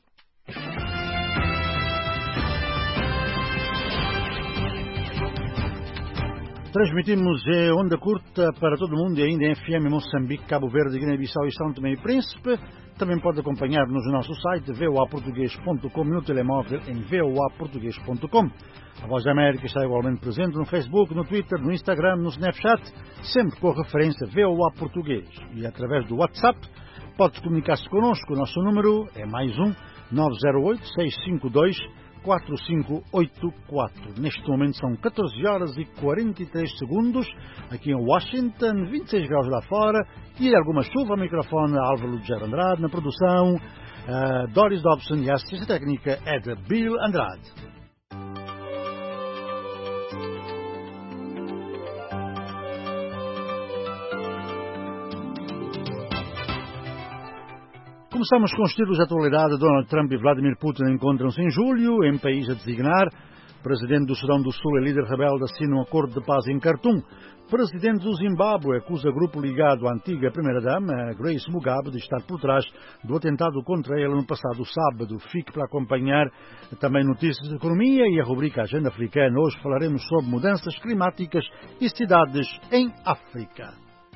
Transmitimos em onda curta para todo o mundo e ainda em F M Moçambique, Cabo Verde, Guiné-Bissau e São Tomé e Príncipe. Também pode acompanhar-nos no nosso site v o a português ponto com, no telemóvel em v o a português ponto com. A Voz da América está igualmente presente no Facebook, no Twitter, no Instagram, no Snapchat, sempre com a referência V O A Português. E através do WhatsApp pode comunicar-se connosco. O nosso número é mais um nove zero oito, seis cinco dois, quatro cinco oito quatro. Neste momento são catorze horas e quarenta e três segundos aqui em Washington, vinte e seis graus lá fora e alguma chuva. Ao microfone Álvaro Lugero Andrade, na produção uh, Doris Dobson e a assistência técnica é de Bill Andrade. Começamos com os títulos de atualidade. Donald Trump e Vladimir Putin encontram-se em julho, em país a designar. Presidente do Sudão do Sul e líder rebelde assinam um acordo de paz em Khartoum. Presidente do Zimbábue acusa grupo ligado à antiga primeira-dama, Grace Mugabe, de estar por trás do atentado contra ele no passado sábado. Fique para acompanhar também notícias de economia e a rubrica Agenda Africana. Hoje falaremos sobre mudanças climáticas e cidades em África.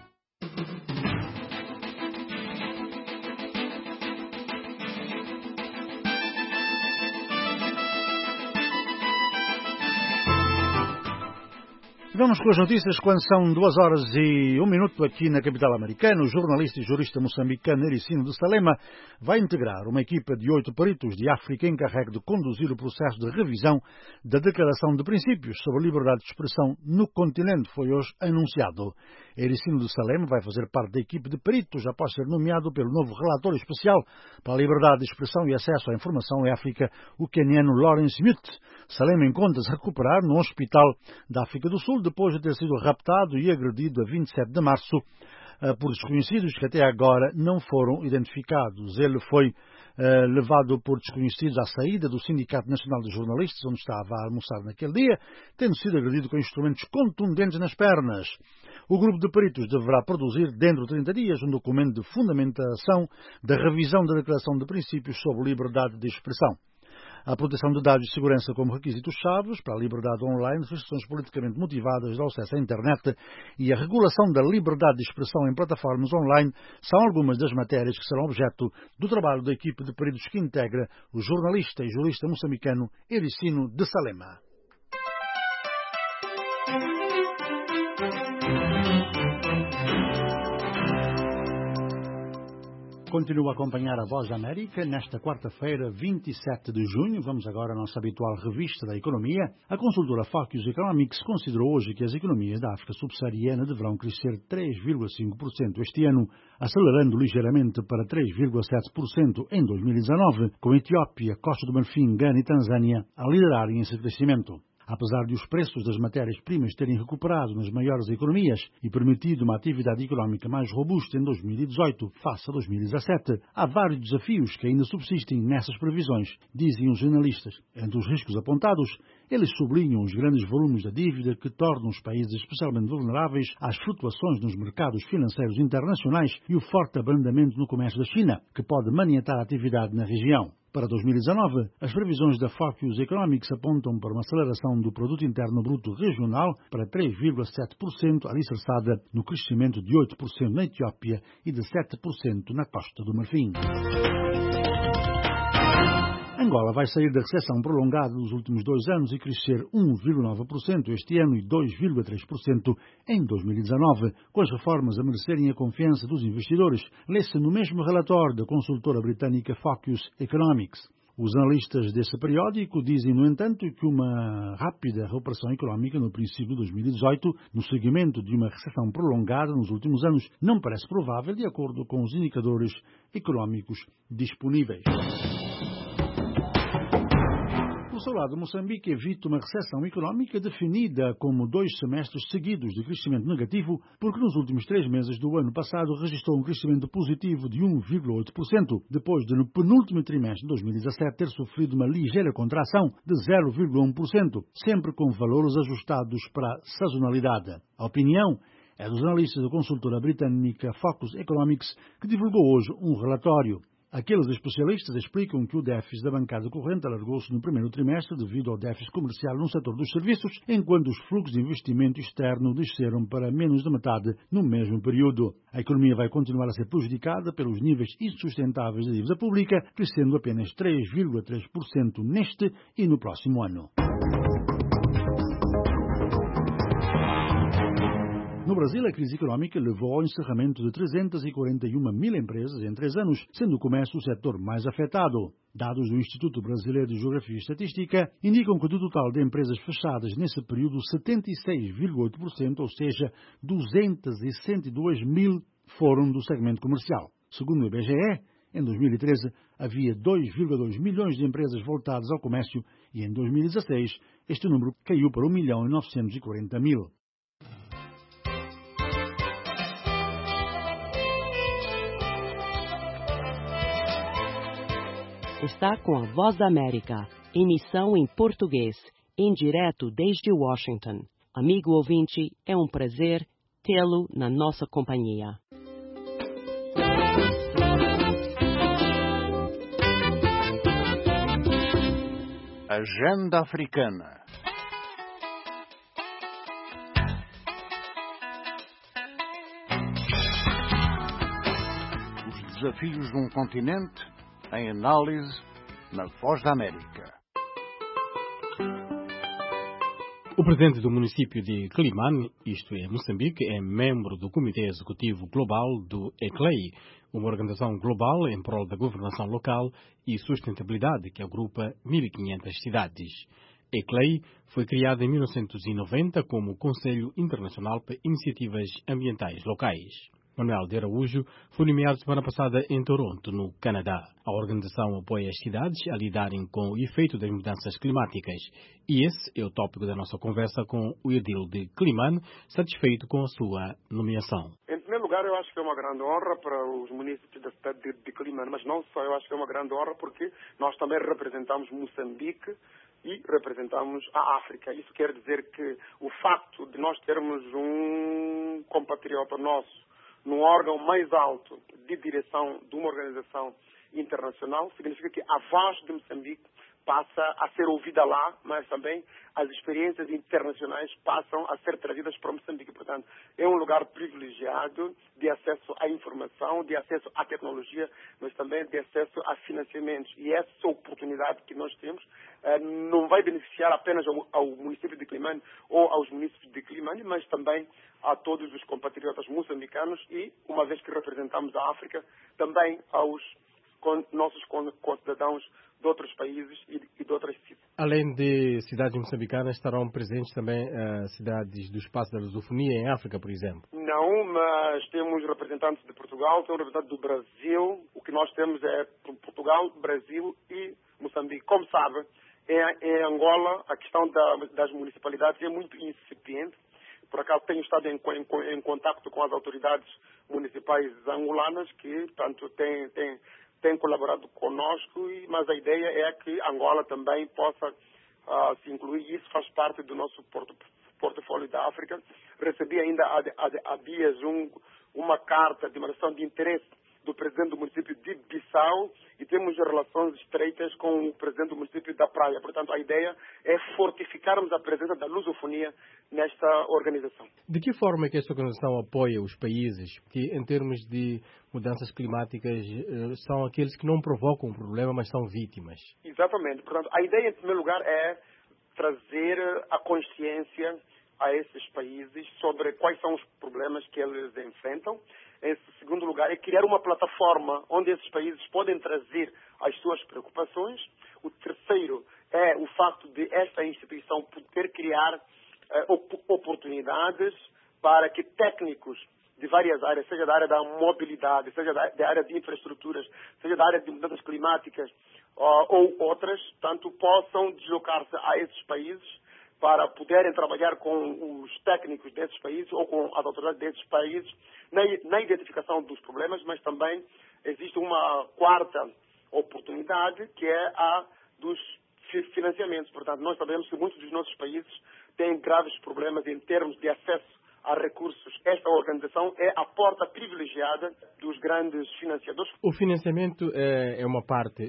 Vamos com as notícias quando são duas horas e um minuto aqui na capital americana. O jornalista e jurista moçambicano Ericino de Salema vai integrar uma equipa de oito peritos de África encarregue de conduzir o processo de revisão da Declaração de Princípios sobre a Liberdade de Expressão no continente. Foi hoje anunciado. Ericino de Salema vai fazer parte da equipe de peritos após ser nomeado pelo novo relator especial para a liberdade de expressão e acesso à informação em África, o queniano Lawrence Mute. Salema encontra-se a recuperar no hospital da África do Sul depois de ter sido raptado e agredido a vinte e sete de março por desconhecidos que até agora não foram identificados. Ele foi uh, levado por desconhecidos à saída do Sindicato Nacional de Jornalistas, onde estava a almoçar naquele dia, tendo sido agredido com instrumentos contundentes nas pernas. O grupo de peritos deverá produzir, dentro de trinta dias, um documento de fundamentação da revisão da Declaração de Princípios sobre Liberdade de Expressão. A proteção de dados e segurança como requisitos chaves para a liberdade online, restrições politicamente motivadas ao acesso à internet e a regulação da liberdade de expressão em plataformas online são algumas das matérias que serão objeto do trabalho da equipe de peritos que integra o jornalista e jurista moçambicano Ericino de Salema. Continua a acompanhar a Voz da América nesta quarta-feira, vinte e sete de junho. Vamos agora à nossa habitual revista da economia. A consultora Focus Economics considerou hoje que as economias da África subsaariana deverão crescer três vírgula cinco por cento este ano, acelerando ligeiramente para três vírgula sete por cento em dois mil e dezanove, com Etiópia, Costa do Marfim, Gana e Tanzânia a liderarem esse crescimento. Apesar de os preços das matérias-primas terem recuperado nas maiores economias e permitido uma atividade económica mais robusta em dois mil e dezoito face a dois mil e dezassete, há vários desafios que ainda subsistem nessas previsões, dizem os analistas. Entre os riscos apontados, eles sublinham os grandes volumes da dívida que tornam os países especialmente vulneráveis às flutuações nos mercados financeiros internacionais e o forte abrandamento no comércio da China, que pode maniatar a atividade na região. Para dois mil e dezanove, as previsões da Focus Economics apontam para uma aceleração do Produto Interno Bruto Regional para três vírgula sete por cento, alicerçada no crescimento de oito por cento na Etiópia e de sete por cento na Costa do Marfim. Angola vai sair da recessão prolongada dos últimos dois anos e crescer um vírgula nove por cento este ano e dois vírgula três por cento em dois mil e dezanove, com as reformas a merecerem a confiança dos investidores, lê-se no mesmo relatório da consultora britânica Focus Economics. Os analistas desse periódico dizem, no entanto, que uma rápida recuperação económica no princípio de dois mil e dezoito, no seguimento de uma recessão prolongada nos últimos anos, não parece provável de acordo com os indicadores económicos disponíveis. Por seu lado, Moçambique evita uma recessão económica definida como dois semestres seguidos de crescimento negativo, porque nos últimos três meses do ano passado registrou um crescimento positivo de um vírgula oito por cento, depois de no penúltimo trimestre de dois mil e dezassete ter sofrido uma ligeira contração de zero vírgula um por cento, sempre com valores ajustados para a sazonalidade. A opinião é dos analistas da consultora britânica Focus Economics, que divulgou hoje um relatório. Aqueles especialistas explicam que o déficit da bancada corrente alargou-se no primeiro trimestre devido ao déficit comercial no setor dos serviços, enquanto os fluxos de investimento externo desceram para menos da metade no mesmo período. A economia vai continuar a ser prejudicada pelos níveis insustentáveis da dívida pública, crescendo apenas três vírgula três por cento neste e no próximo ano. No Brasil, a crise económica levou ao encerramento de trezentas e quarenta e uma mil empresas em três anos, sendo o comércio o setor mais afetado. Dados do Instituto Brasileiro de Geografia e Estatística indicam que do total de empresas fechadas nesse período, setenta e seis vírgula oito por cento, ou seja, duzentas e cento e dois mil, foram do segmento comercial. Segundo o I B G E, em dois mil e treze, havia dois vírgula dois milhões de empresas voltadas ao comércio e em dois mil e dezasseis este número caiu para um milhão e novecentos e quarenta mil. Está com a Voz da América, emissão em português, em direto desde Washington. Amigo ouvinte, é um prazer tê-lo na nossa companhia. Agenda Africana. Os desafios de um continente em análise na Voz da América. O presidente do município de Quelimane, isto é, Moçambique, é membro do Comitê Executivo Global do E C L E I, uma organização global em prol da governação local e sustentabilidade que agrupa mil e quinhentas cidades. E C L E I foi criado em mil novecentos e noventa como Conselho Internacional para Iniciativas Ambientais Locais. Manuel de Araújo foi nomeado semana passada em Toronto, no Canadá. A organização apoia as cidades a lidarem com o efeito das mudanças climáticas. E esse é o tópico da nossa conversa com o edil de Quelimane, satisfeito com a sua nomeação. Em primeiro lugar, eu acho que é uma grande honra para os municípios da cidade de, de Quelimane, mas não só, eu acho que é uma grande honra porque nós também representamos Moçambique e representamos a África. Isso quer dizer que o facto de nós termos um compatriota nosso num órgão mais alto de direção de uma organização internacional, significa que a voz de Moçambique passa a ser ouvida lá, mas também as experiências internacionais passam a ser trazidas para Moçambique. Portanto, é um lugar privilegiado de acesso à informação, de acesso à tecnologia, mas também de acesso a financiamentos. E essa oportunidade que nós temos eh, não vai beneficiar apenas ao, ao município de Quelimane ou aos municípios de Quelimane, mas também a todos os compatriotas moçambicanos e, uma vez que representamos a África, também aos con, nossos concidadãos de outros países e de, e de outras cidades. Além de cidades moçambicanas, estarão presentes também uh, cidades do espaço da lusofonia em África, por exemplo? Não, mas temos representantes de Portugal, temos representantes do Brasil. O que nós temos é Portugal, Brasil e Moçambique. Como sabe, em, em Angola, a questão da, das municipalidades é muito incipiente. Por acaso tenho estado em, em, em contato com as autoridades municipais angolanas que, tanto, têm, têm, têm colaborado conosco, e, mas a ideia é que Angola também possa uh, se incluir. Isso faz parte do nosso porto, portfólio da África. Recebi ainda há, há, há dias um, uma carta de declaração de interesse do presidente do município de Bissau e temos relações estreitas com o presidente do município da Praia. Portanto, a ideia é fortificarmos a presença da lusofonia nesta organização. De que forma é que esta organização apoia os países que, em termos de mudanças climáticas, são aqueles que não provocam o problema, mas são vítimas? Exatamente. Portanto, a ideia, em primeiro lugar, é trazer a consciência a esses países sobre quais são os problemas que eles enfrentam. Em segundo lugar, é criar uma plataforma onde esses países podem trazer as suas preocupações. O terceiro é o facto de esta instituição poder criar eh, oportunidades para que técnicos de várias áreas, seja da área da mobilidade, seja da, da área de infraestruturas, seja da área de mudanças climáticas uh, ou outras, tanto possam deslocar-se a esses países para poderem trabalhar com os técnicos desses países ou com as autoridades desses países na, na identificação dos problemas, mas também existe uma quarta oportunidade, que é a dos financiamentos. Portanto, nós sabemos que muitos dos nossos países têm graves problemas em termos de acesso a recursos. Esta organização é a porta privilegiada dos grandes financiadores. O financiamento é, é uma parte uh,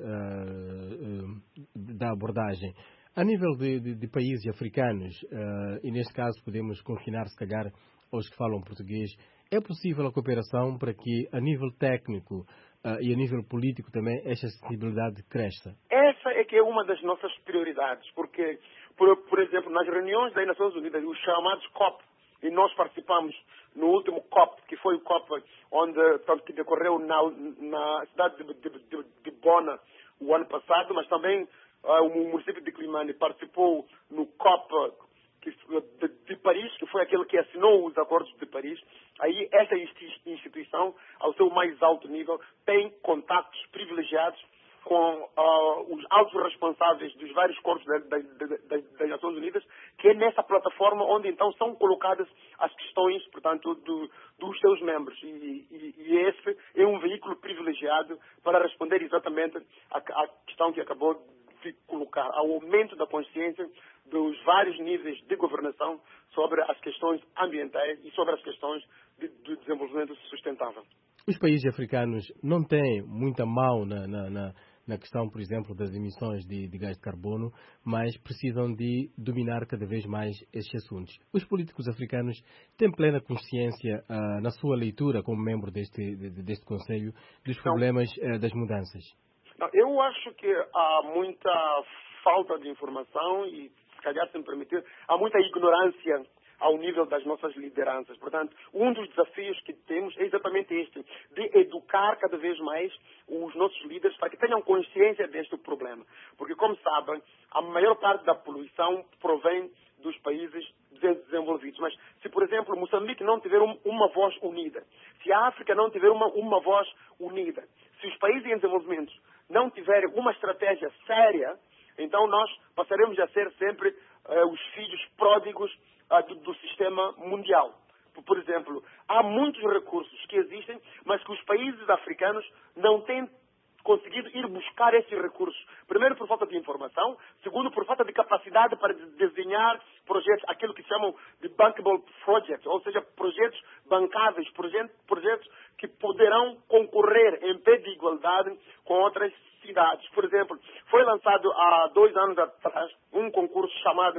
uh, da abordagem. A nível de, de, de países africanos, uh, e neste caso podemos confinar, se calhar, aos que falam português, é possível a cooperação para que, a nível técnico uh, e a nível político também, esta sensibilidade cresça? Essa é que é uma das nossas prioridades, porque, por, por exemplo, nas reuniões das Nações Unidas, os chamados COP, e nós participamos no último COP, que foi o COP onde, portanto, que decorreu na, na cidade de, de, de, de Bona o ano passado, mas também uh, o município de Climane participou no COP que, de, de Paris, que foi aquele que assinou os acordos de Paris. Aí essa instituição, ao seu mais alto nível, tem contactos privilegiados com uh, os altos responsáveis dos vários corpos da, da, da, das Nações Unidas, que é nessa plataforma onde então são colocadas as questões, portanto, do, dos seus membros. E, e, e esse é um veículo privilegiado para responder exatamente à, à questão que acabou de colocar, ao aumento da consciência dos vários níveis de governação sobre as questões ambientais e sobre as questões de, de desenvolvimento sustentável. Os países africanos não têm muita mão na, na, na, na questão, por exemplo, das emissões de, de gás de carbono, mas precisam de dominar cada vez mais estes assuntos. Os políticos africanos têm plena consciência, uh, na sua leitura como membro deste, de, deste Conselho, dos problemas uh, das mudanças? Não, eu acho que há muita falta de informação e, se calhar, se me permitir, há muita ignorância ao nível das nossas lideranças. Portanto, um dos desafios que temos é exatamente este, de educar cada vez mais os nossos líderes para que tenham consciência deste problema. Porque, como sabem, a maior parte da poluição provém dos países desenvolvidos. Mas se, por exemplo, Moçambique não tiver um, uma voz unida, se a África não tiver uma, uma voz unida, se os países em desenvolvimento não tiverem uma estratégia séria, então nós passaremos a ser sempre uh, os filhos pródigos uh, do, do sistema mundial. Por, por exemplo, há muitos recursos que existem, mas que os países africanos não têm conseguido ir buscar esses recursos. Primeiro, por falta de informação. Segundo, por falta de capacidade para desenhar projetos, aquilo que chamam de bankable projects, ou seja, projetos bancáveis, projetos, projetos que poderão concorrer em pé de igualdade com outras cidades. Por exemplo, foi lançado há dois anos atrás um concurso chamado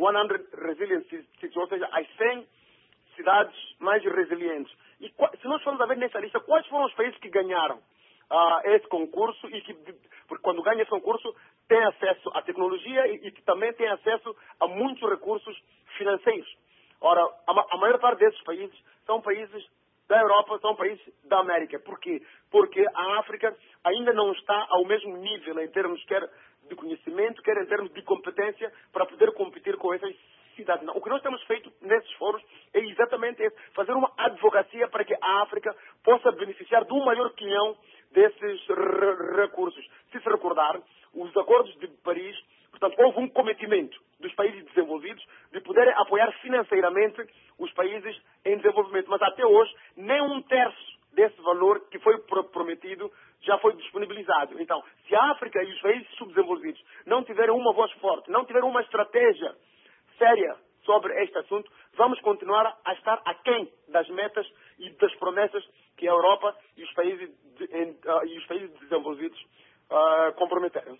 cem Resilient Cities, ou seja, as cem cidades mais resilientes. E se nós formos a ver nessa lista, quais foram os países que ganharam Uh, esse concurso e que, porque quando ganha esse concurso, tem acesso à tecnologia e, e que também tem acesso a muitos recursos financeiros. Ora, a, a maior parte desses países são países da Europa, são países da América. Por quê? Porque a África ainda não está ao mesmo nível em termos quer de conhecimento, quer em termos de competência para poder competir com essas cidades. Não. O que nós temos feito nesses fóruns é exatamente esse, fazer uma advocacia para que a África possa beneficiar de um maior quilhão desses recursos. Se se recordar, os acordos de Paris, portanto, houve um cometimento dos países desenvolvidos de poderem apoiar financeiramente os países em desenvolvimento. Mas até hoje, nem um terço desse valor que foi prometido já foi disponibilizado. Então, se a África e os países subdesenvolvidos não tiverem uma voz forte, não tiverem uma estratégia séria sobre este assunto, vamos continuar a estar aquém das metas e das promessas que a Europa e os países, de, em, uh, e os países desenvolvidos uh, comprometeram.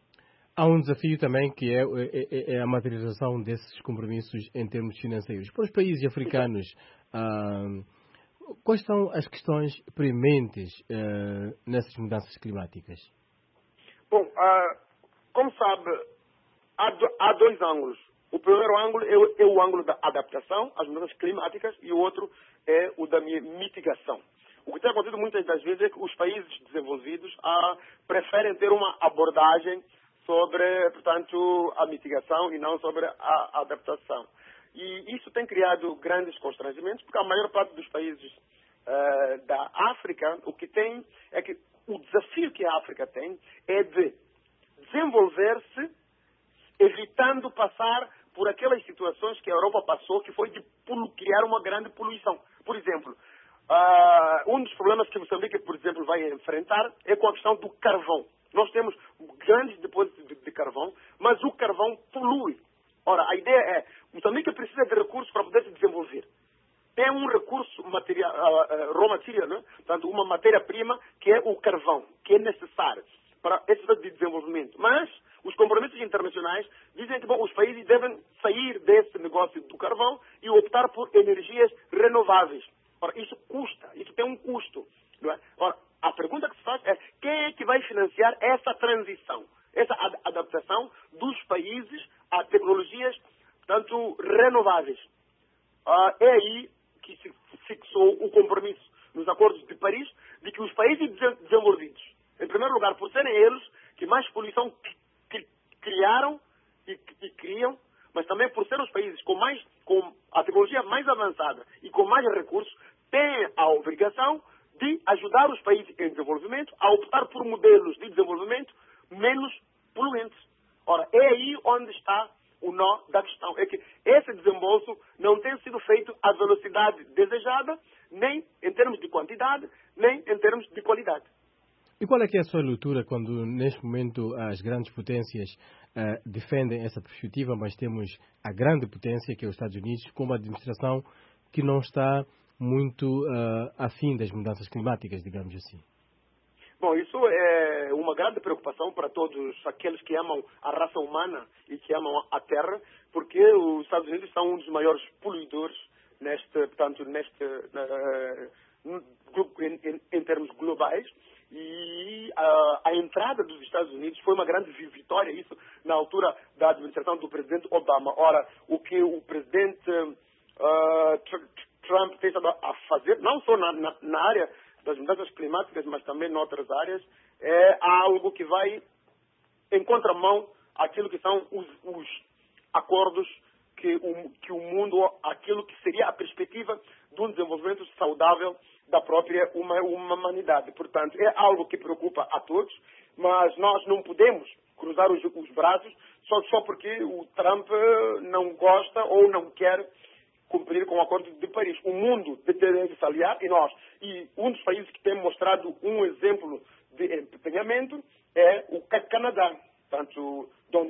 Há um desafio também que é, é, é a materialização desses compromissos em termos financeiros. Para os países africanos, uh, quais são as questões prementes uh, nessas mudanças climáticas? Bom, uh, como sabe, há, do, há dois ângulos O primeiro ângulo é o, é o ângulo da adaptação às mudanças climáticas e o outro é o da mitigação. O que tem acontecido muitas das vezes é que os países desenvolvidos ah, preferem ter uma abordagem sobre, portanto, a mitigação e não sobre a adaptação. E isso tem criado grandes constrangimentos, porque a maior parte dos países uh, da África, o que tem é que o desafio que a África tem é de desenvolver-se, evitando passar por aquelas situações que a Europa passou, que foi de criar uma grande poluição. Por exemplo, uh, um dos problemas que Moçambique, por exemplo, vai enfrentar é com a questão do carvão. Nós temos grandes depósitos de, de carvão, mas o carvão polui. Ora, a ideia é, Moçambique precisa de recursos para poder se desenvolver. Tem um recurso material, uh, uh, raw material, né? Portanto, uma matéria-prima que é o carvão, que é necessário para esse tipo de desenvolvimento. Mas os compromissos internacionais dizem que bom, os países devem sair desse negócio do carvão e optar por energias renováveis. Ora, isso custa, isso tem um custo. Não é? Ora, a pergunta que se faz é quem é que vai financiar essa transição, essa ad adaptação dos países a tecnologias, portanto, renováveis. Uh, é aí que se fixou o compromisso nos acordos de Paris de que os países desenvolvidos, em primeiro lugar, por serem eles que mais poluição criaram e, e criam, mas também por serem os países com, mais, com a tecnologia mais avançada e com mais recursos, têm a obrigação de ajudar os países em desenvolvimento a optar por modelos de desenvolvimento menos poluentes. Ora, é aí onde está o nó da questão. É que esse desembolso não tem sido feito à velocidade desejada, nem em termos de quantidade, nem em termos de qualidade. E qual é que é a sua leitura quando, neste momento, as grandes potências uh, defendem essa perspectiva, mas temos a grande potência, que é os Estados Unidos, com uma administração que não está muito uh, afim das mudanças climáticas, digamos assim? Bom, isso é uma grande preocupação para todos aqueles que amam a raça humana e que amam a Terra, porque os Estados Unidos são um dos maiores poluidores neste, portanto, neste, uh, em, em, em termos globais. E a, a entrada dos Estados Unidos foi uma grande vitória, isso na altura da administração do presidente Obama. Ora, o que o presidente uh, Trump tem estado a fazer, não só na, na, na área das mudanças climáticas, mas também em outras áreas, é algo que vai em contramão àquilo que são os, os acordos que o, que o mundo, aquilo que seria a perspectiva de um desenvolvimento saudável da própria uma, uma humanidade. Portanto, é algo que preocupa a todos, mas nós não podemos cruzar os, os braços só, só porque o Trump não gosta ou não quer cumprir com o Acordo de Paris. O mundo deve se aliar e nós. E um dos países que tem mostrado um exemplo de empenhamento é o Canadá. Portanto,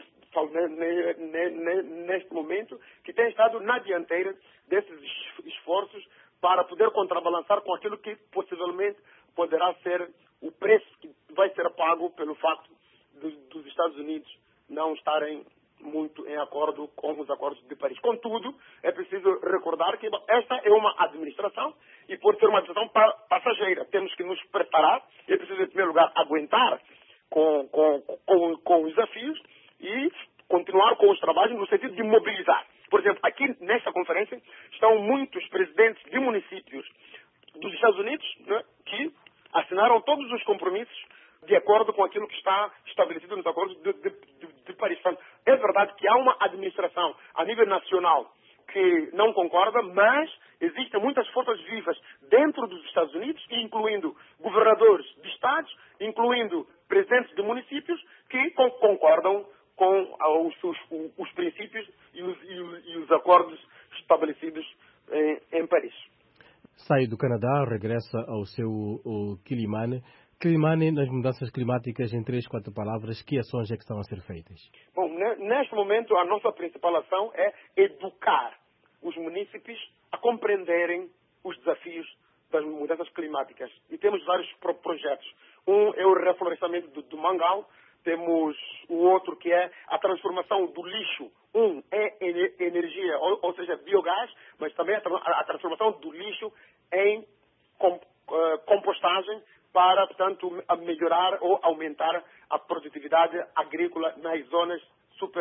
neste momento, que tem estado na dianteira desses esforços para poder contrabalançar com aquilo que possivelmente poderá ser o preço que vai ser pago pelo facto de, dos Estados Unidos não estarem muito em acordo com os acordos de Paris. Contudo, é preciso recordar que esta é uma administração e por ser uma administração passageira, temos que nos preparar, é preciso em primeiro lugar aguentar com, com, com, com os desafios e continuar com os trabalhos no sentido de mobilizar. Por exemplo, aqui nesta conferência estão muitos presidentes de municípios dos Estados Unidos, né, que assinaram todos os compromissos de acordo com aquilo que está estabelecido nos acordos de, de, de, de Paris. É verdade que há uma administração a nível nacional que não concorda, mas existem muitas forças vivas dentro dos Estados Unidos, incluindo governadores de estados, incluindo presidentes de municípios, que concordam com os, os, os princípios e os, e, os, e os acordos estabelecidos em, em Paris. Sai do Canadá, regressa ao seu ao Quilimane. Quilimane, nas mudanças climáticas, em três, quatro palavras, que ações é que estão a ser feitas? Bom, neste momento, a nossa principal ação é educar os munícipes a compreenderem os desafios das mudanças climáticas. E temos vários pro projetos. Um é o reflorestamento do, do mangal. Temos o outro que é a transformação do lixo. Um é energia, ou, ou seja, biogás, mas também a, a transformação do lixo em com, uh, compostagem para, portanto, melhorar ou aumentar a produtividade agrícola nas zonas super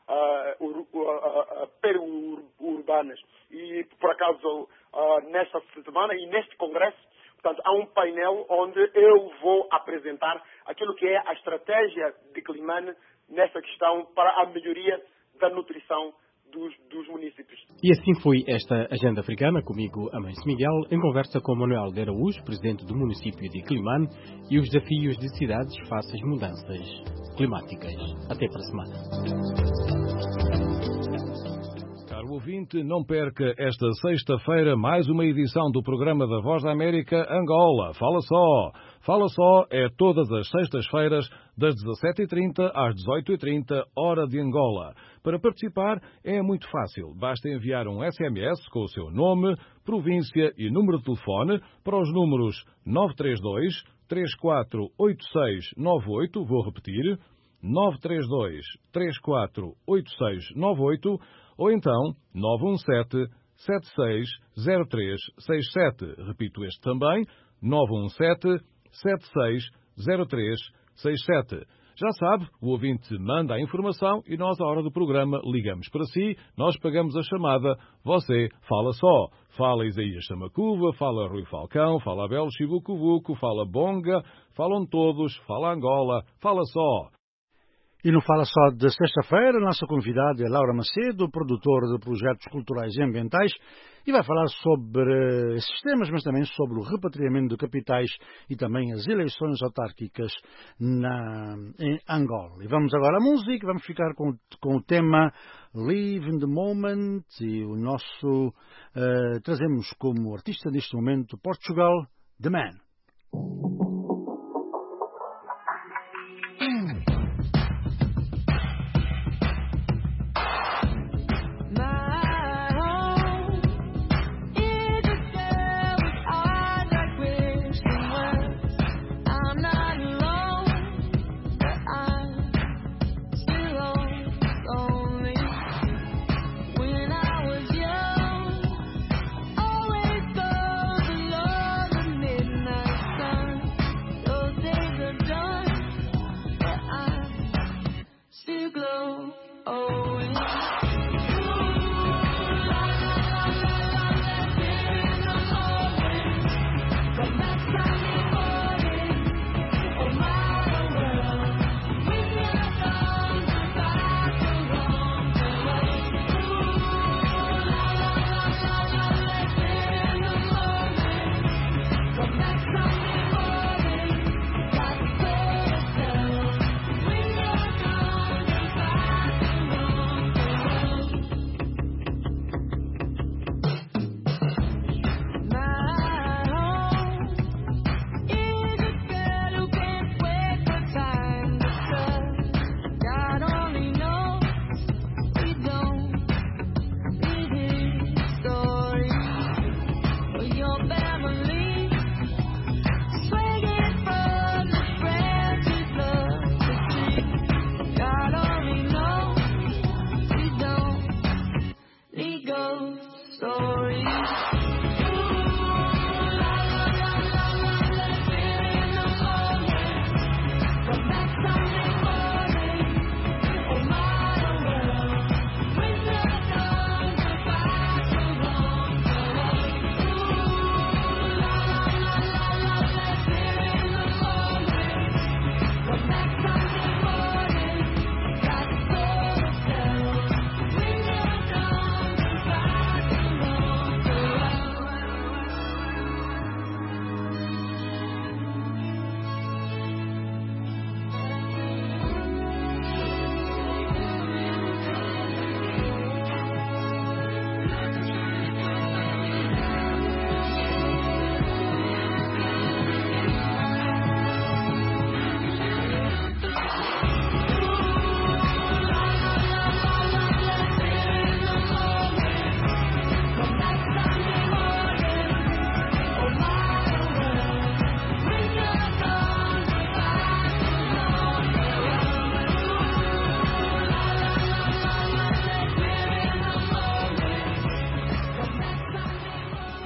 uh, ur, uh, uh, periurbanas. E, por acaso, uh, nesta semana e neste congresso, portanto, há um painel onde eu vou apresentar aquilo que é a estratégia de Climane nessa questão para a melhoria da nutrição dos, dos municípios. E assim foi esta Agenda Africana, comigo, Amâncio Miguel, em conversa com Manuel de Araújo, presidente do município de Climane, e os desafios de cidades face às mudanças climáticas. Até para a semana. Caro ouvinte, não perca esta sexta-feira mais uma edição do programa da Voz da América Angola. Fala só! Fala só é todas as sextas-feiras, das dezassete e trinta às dezoito e trinta, hora de Angola. Para participar é muito fácil. Basta enviar um S M S com o seu nome, província e número de telefone para os números nove três dois, três quatro oito seis nove oito, vou repetir, nove três dois, três quatro oito seis nove oito, ou então nove um sete, sete seis zero três seis sete. Repito este também, nove um sete, sete seis zero três seis sete. Já sabe, o ouvinte manda a informação e nós, à hora do programa, ligamos para si, nós pagamos a chamada, você fala só. Fala Isaías Samacuva, fala Rui Falcão, fala Abel Chibucuvuco, fala Bonga, falam todos, fala Angola, fala só. E no Fala Só de sexta-feira, nossa convidada é Laura Macedo, produtora de projetos culturais e ambientais, e vai falar sobre esses temas, mas também sobre o repatriamento de capitais e também as eleições autárquicas na, em Angola. E vamos agora à música, vamos ficar com, com o tema Live in the Moment, e o nosso, uh, trazemos como artista neste momento Portugal, The Man. Midnight.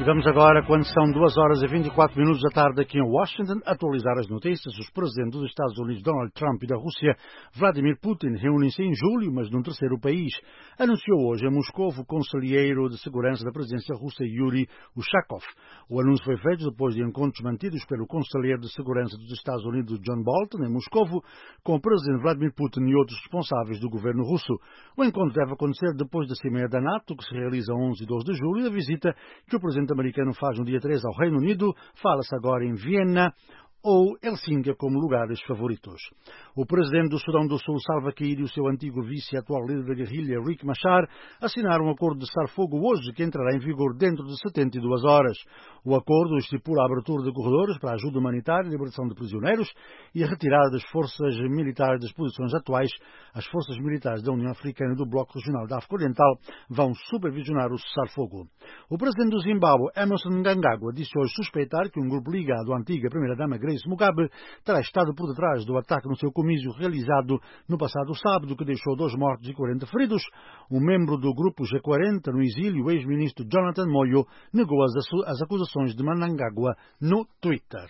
E vamos agora, quando são duas horas e vinte e quatro minutos da tarde aqui em Washington, atualizar as notícias. Os presidentes dos Estados Unidos, Donald Trump, e da Rússia, Vladimir Putin, reúnem-se em julho, mas num terceiro país. Anunciou hoje em Moscou o conselheiro de segurança da presidência russa, Yuri Ushakov. O anúncio foi feito depois de encontros mantidos pelo conselheiro de segurança dos Estados Unidos, John Bolton, em Moscou, com o presidente Vladimir Putin e outros responsáveis do governo russo. O encontro deve acontecer depois da Cimeira da NATO, que se realiza onze e doze de julho, e da visita que o presidente americano faz no dia três ao Reino Unido. Fala-se agora em Viena ou Helsínquia como lugares favoritos. O presidente do Sudão do Sul, Salva Kiir, e o seu antigo vice e atual líder da guerrilha, Riek Machar, assinaram um acordo de cessar-fogo hoje, que entrará em vigor dentro de setenta e duas horas. O acordo estipula a abertura de corredores para a ajuda humanitária e libertação de prisioneiros e a retirada das forças militares das posições atuais. As forças militares da União Africana e do Bloco Regional da África Oriental vão supervisionar o cessar-fogo. O presidente do Zimbábue, Emmerson Mnangagwa, disse hoje suspeitar que um grupo ligado à antiga primeira-dama Grace Mugabe terá estado por detrás do ataque no seu comício realizado no passado sábado, que deixou dois mortos e quarenta feridos. Um membro do grupo G quarenta no exílio, o ex-ministro Jonathan Moyo, negou as, as acusações de Mnangagwa no Twitter.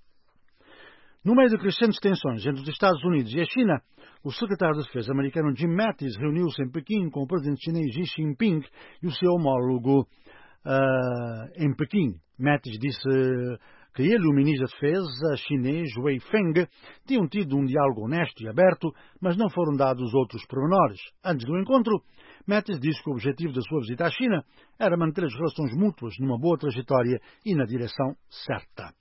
No meio de crescentes tensões entre os Estados Unidos e a China, o secretário de Defesa americano Jim Mattis reuniu-se em Pequim com o presidente chinês Xi Jinping e o seu homólogo uh, em Pequim. Mattis disse que ele e o ministro da Defesa chinês, Wei Feng, tinham tido um diálogo honesto e aberto, mas não foram dados outros pormenores. Antes do encontro, Mattis disse que o objetivo da sua visita à China era manter as relações mútuas numa boa trajetória e na direção certa.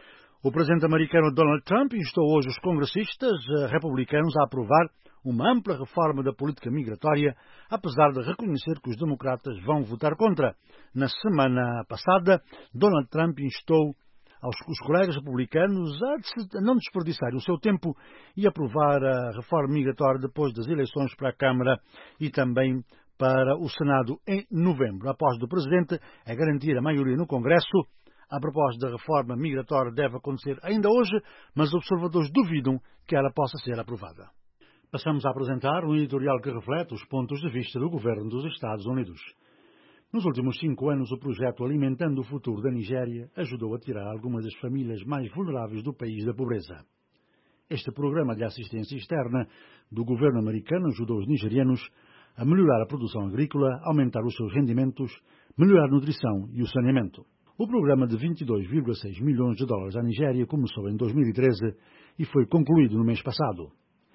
O presidente americano Donald Trump instou hoje os congressistas republicanos a aprovar uma ampla reforma da política migratória, apesar de reconhecer que os democratas vão votar contra. Na semana passada, Donald Trump instou aos os colegas republicanos a não desperdiçarem o seu tempo e aprovar a reforma migratória depois das eleições para a Câmara e também para o Senado em novembro. A aposta do presidente é garantir a maioria no Congresso. A proposta da reforma migratória deve acontecer ainda hoje, mas os observadores duvidam que ela possa ser aprovada. Passamos a apresentar um editorial que reflete os pontos de vista do governo dos Estados Unidos. Nos últimos cinco anos, o projeto Alimentando o Futuro da Nigéria ajudou a tirar algumas das famílias mais vulneráveis do país da pobreza. Este programa de assistência externa do governo americano ajudou os nigerianos a melhorar a produção agrícola, aumentar os seus rendimentos, melhorar a nutrição e o saneamento. O programa de vinte e dois vírgula seis milhões de dólares à Nigéria começou em dois mil e treze e foi concluído no mês passado.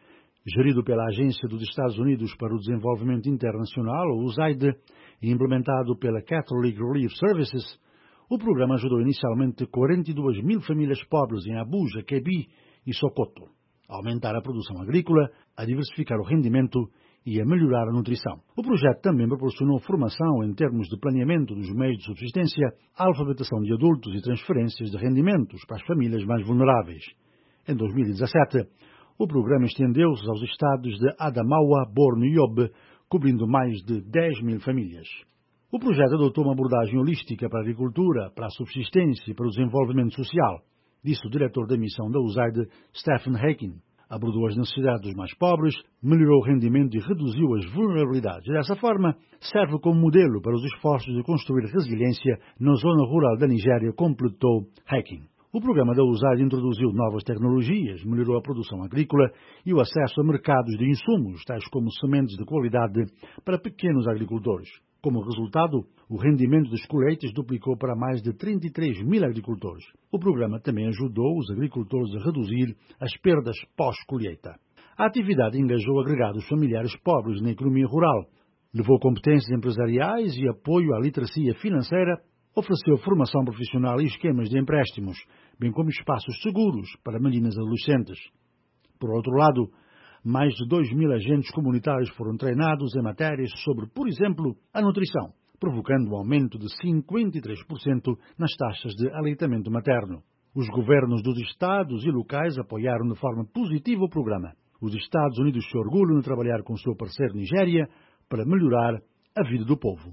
Gerido pela Agência dos Estados Unidos para o Desenvolvimento Internacional, ou U S A I D, e implementado pela Catholic Relief Services, o programa ajudou inicialmente quarenta e duas mil famílias pobres em Abuja, Kebbi e Sokoto a aumentar a produção agrícola, a diversificar o rendimento e a melhorar a nutrição. O projeto também proporcionou formação em termos de planeamento dos meios de subsistência, alfabetização de adultos e transferências de rendimentos para as famílias mais vulneráveis. Em dois mil e dezassete, o programa estendeu-se aos estados de Adamawa, Borno e Yobe, cobrindo mais de dez mil famílias. O projeto adotou uma abordagem holística para a agricultura, para a subsistência e para o desenvolvimento social, disse o diretor da missão da U S A I D, Stephen Haken. Abordou as necessidades dos mais pobres, melhorou o rendimento e reduziu as vulnerabilidades. Dessa forma, serve como modelo para os esforços de construir resiliência na zona rural da Nigéria, completou Haken. O programa da U S A I D introduziu novas tecnologias, melhorou a produção agrícola e o acesso a mercados de insumos, tais como sementes de qualidade, para pequenos agricultores. Como resultado, o rendimento das colheitas duplicou para mais de trinta e três mil agricultores. O programa também ajudou os agricultores a reduzir as perdas pós-colheita. A atividade engajou agregados familiares pobres na economia rural, levou competências empresariais e apoio à literacia financeira, ofereceu formação profissional e esquemas de empréstimos, bem como espaços seguros para meninas e adolescentes. Por outro lado, mais de dois mil agentes comunitários foram treinados em matérias sobre, por exemplo, a nutrição, provocando um aumento de cinquenta e três por cento nas taxas de aleitamento materno. Os governos dos estados e locais apoiaram de forma positiva o programa. Os Estados Unidos se orgulham de trabalhar com o seu parceiro Nigéria para melhorar a vida do povo.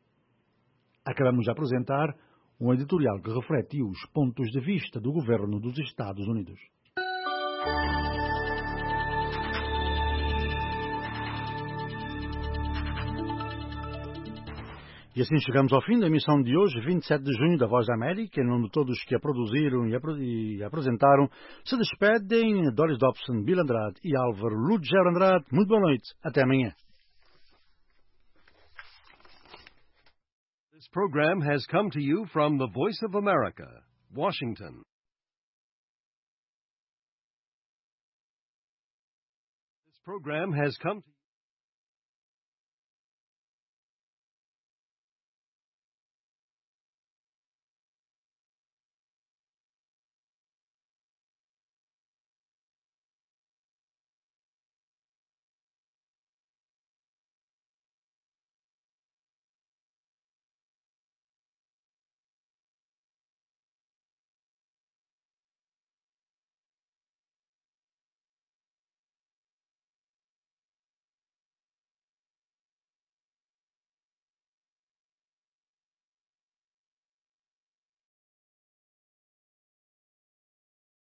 Acabamos de apresentar um editorial que refletiu os pontos de vista do governo dos Estados Unidos. E assim chegamos ao fim da emissão de hoje, vinte e sete de junho, da Voz da América. Em nome de todos que a produziram e, apro e apresentaram, se despedem Doris Dobson, Bill Andrade e Álvaro Ludger Andrade. Muito boa noite. Até amanhã. This program has come to you from the Voice of America, Washington. This program has come to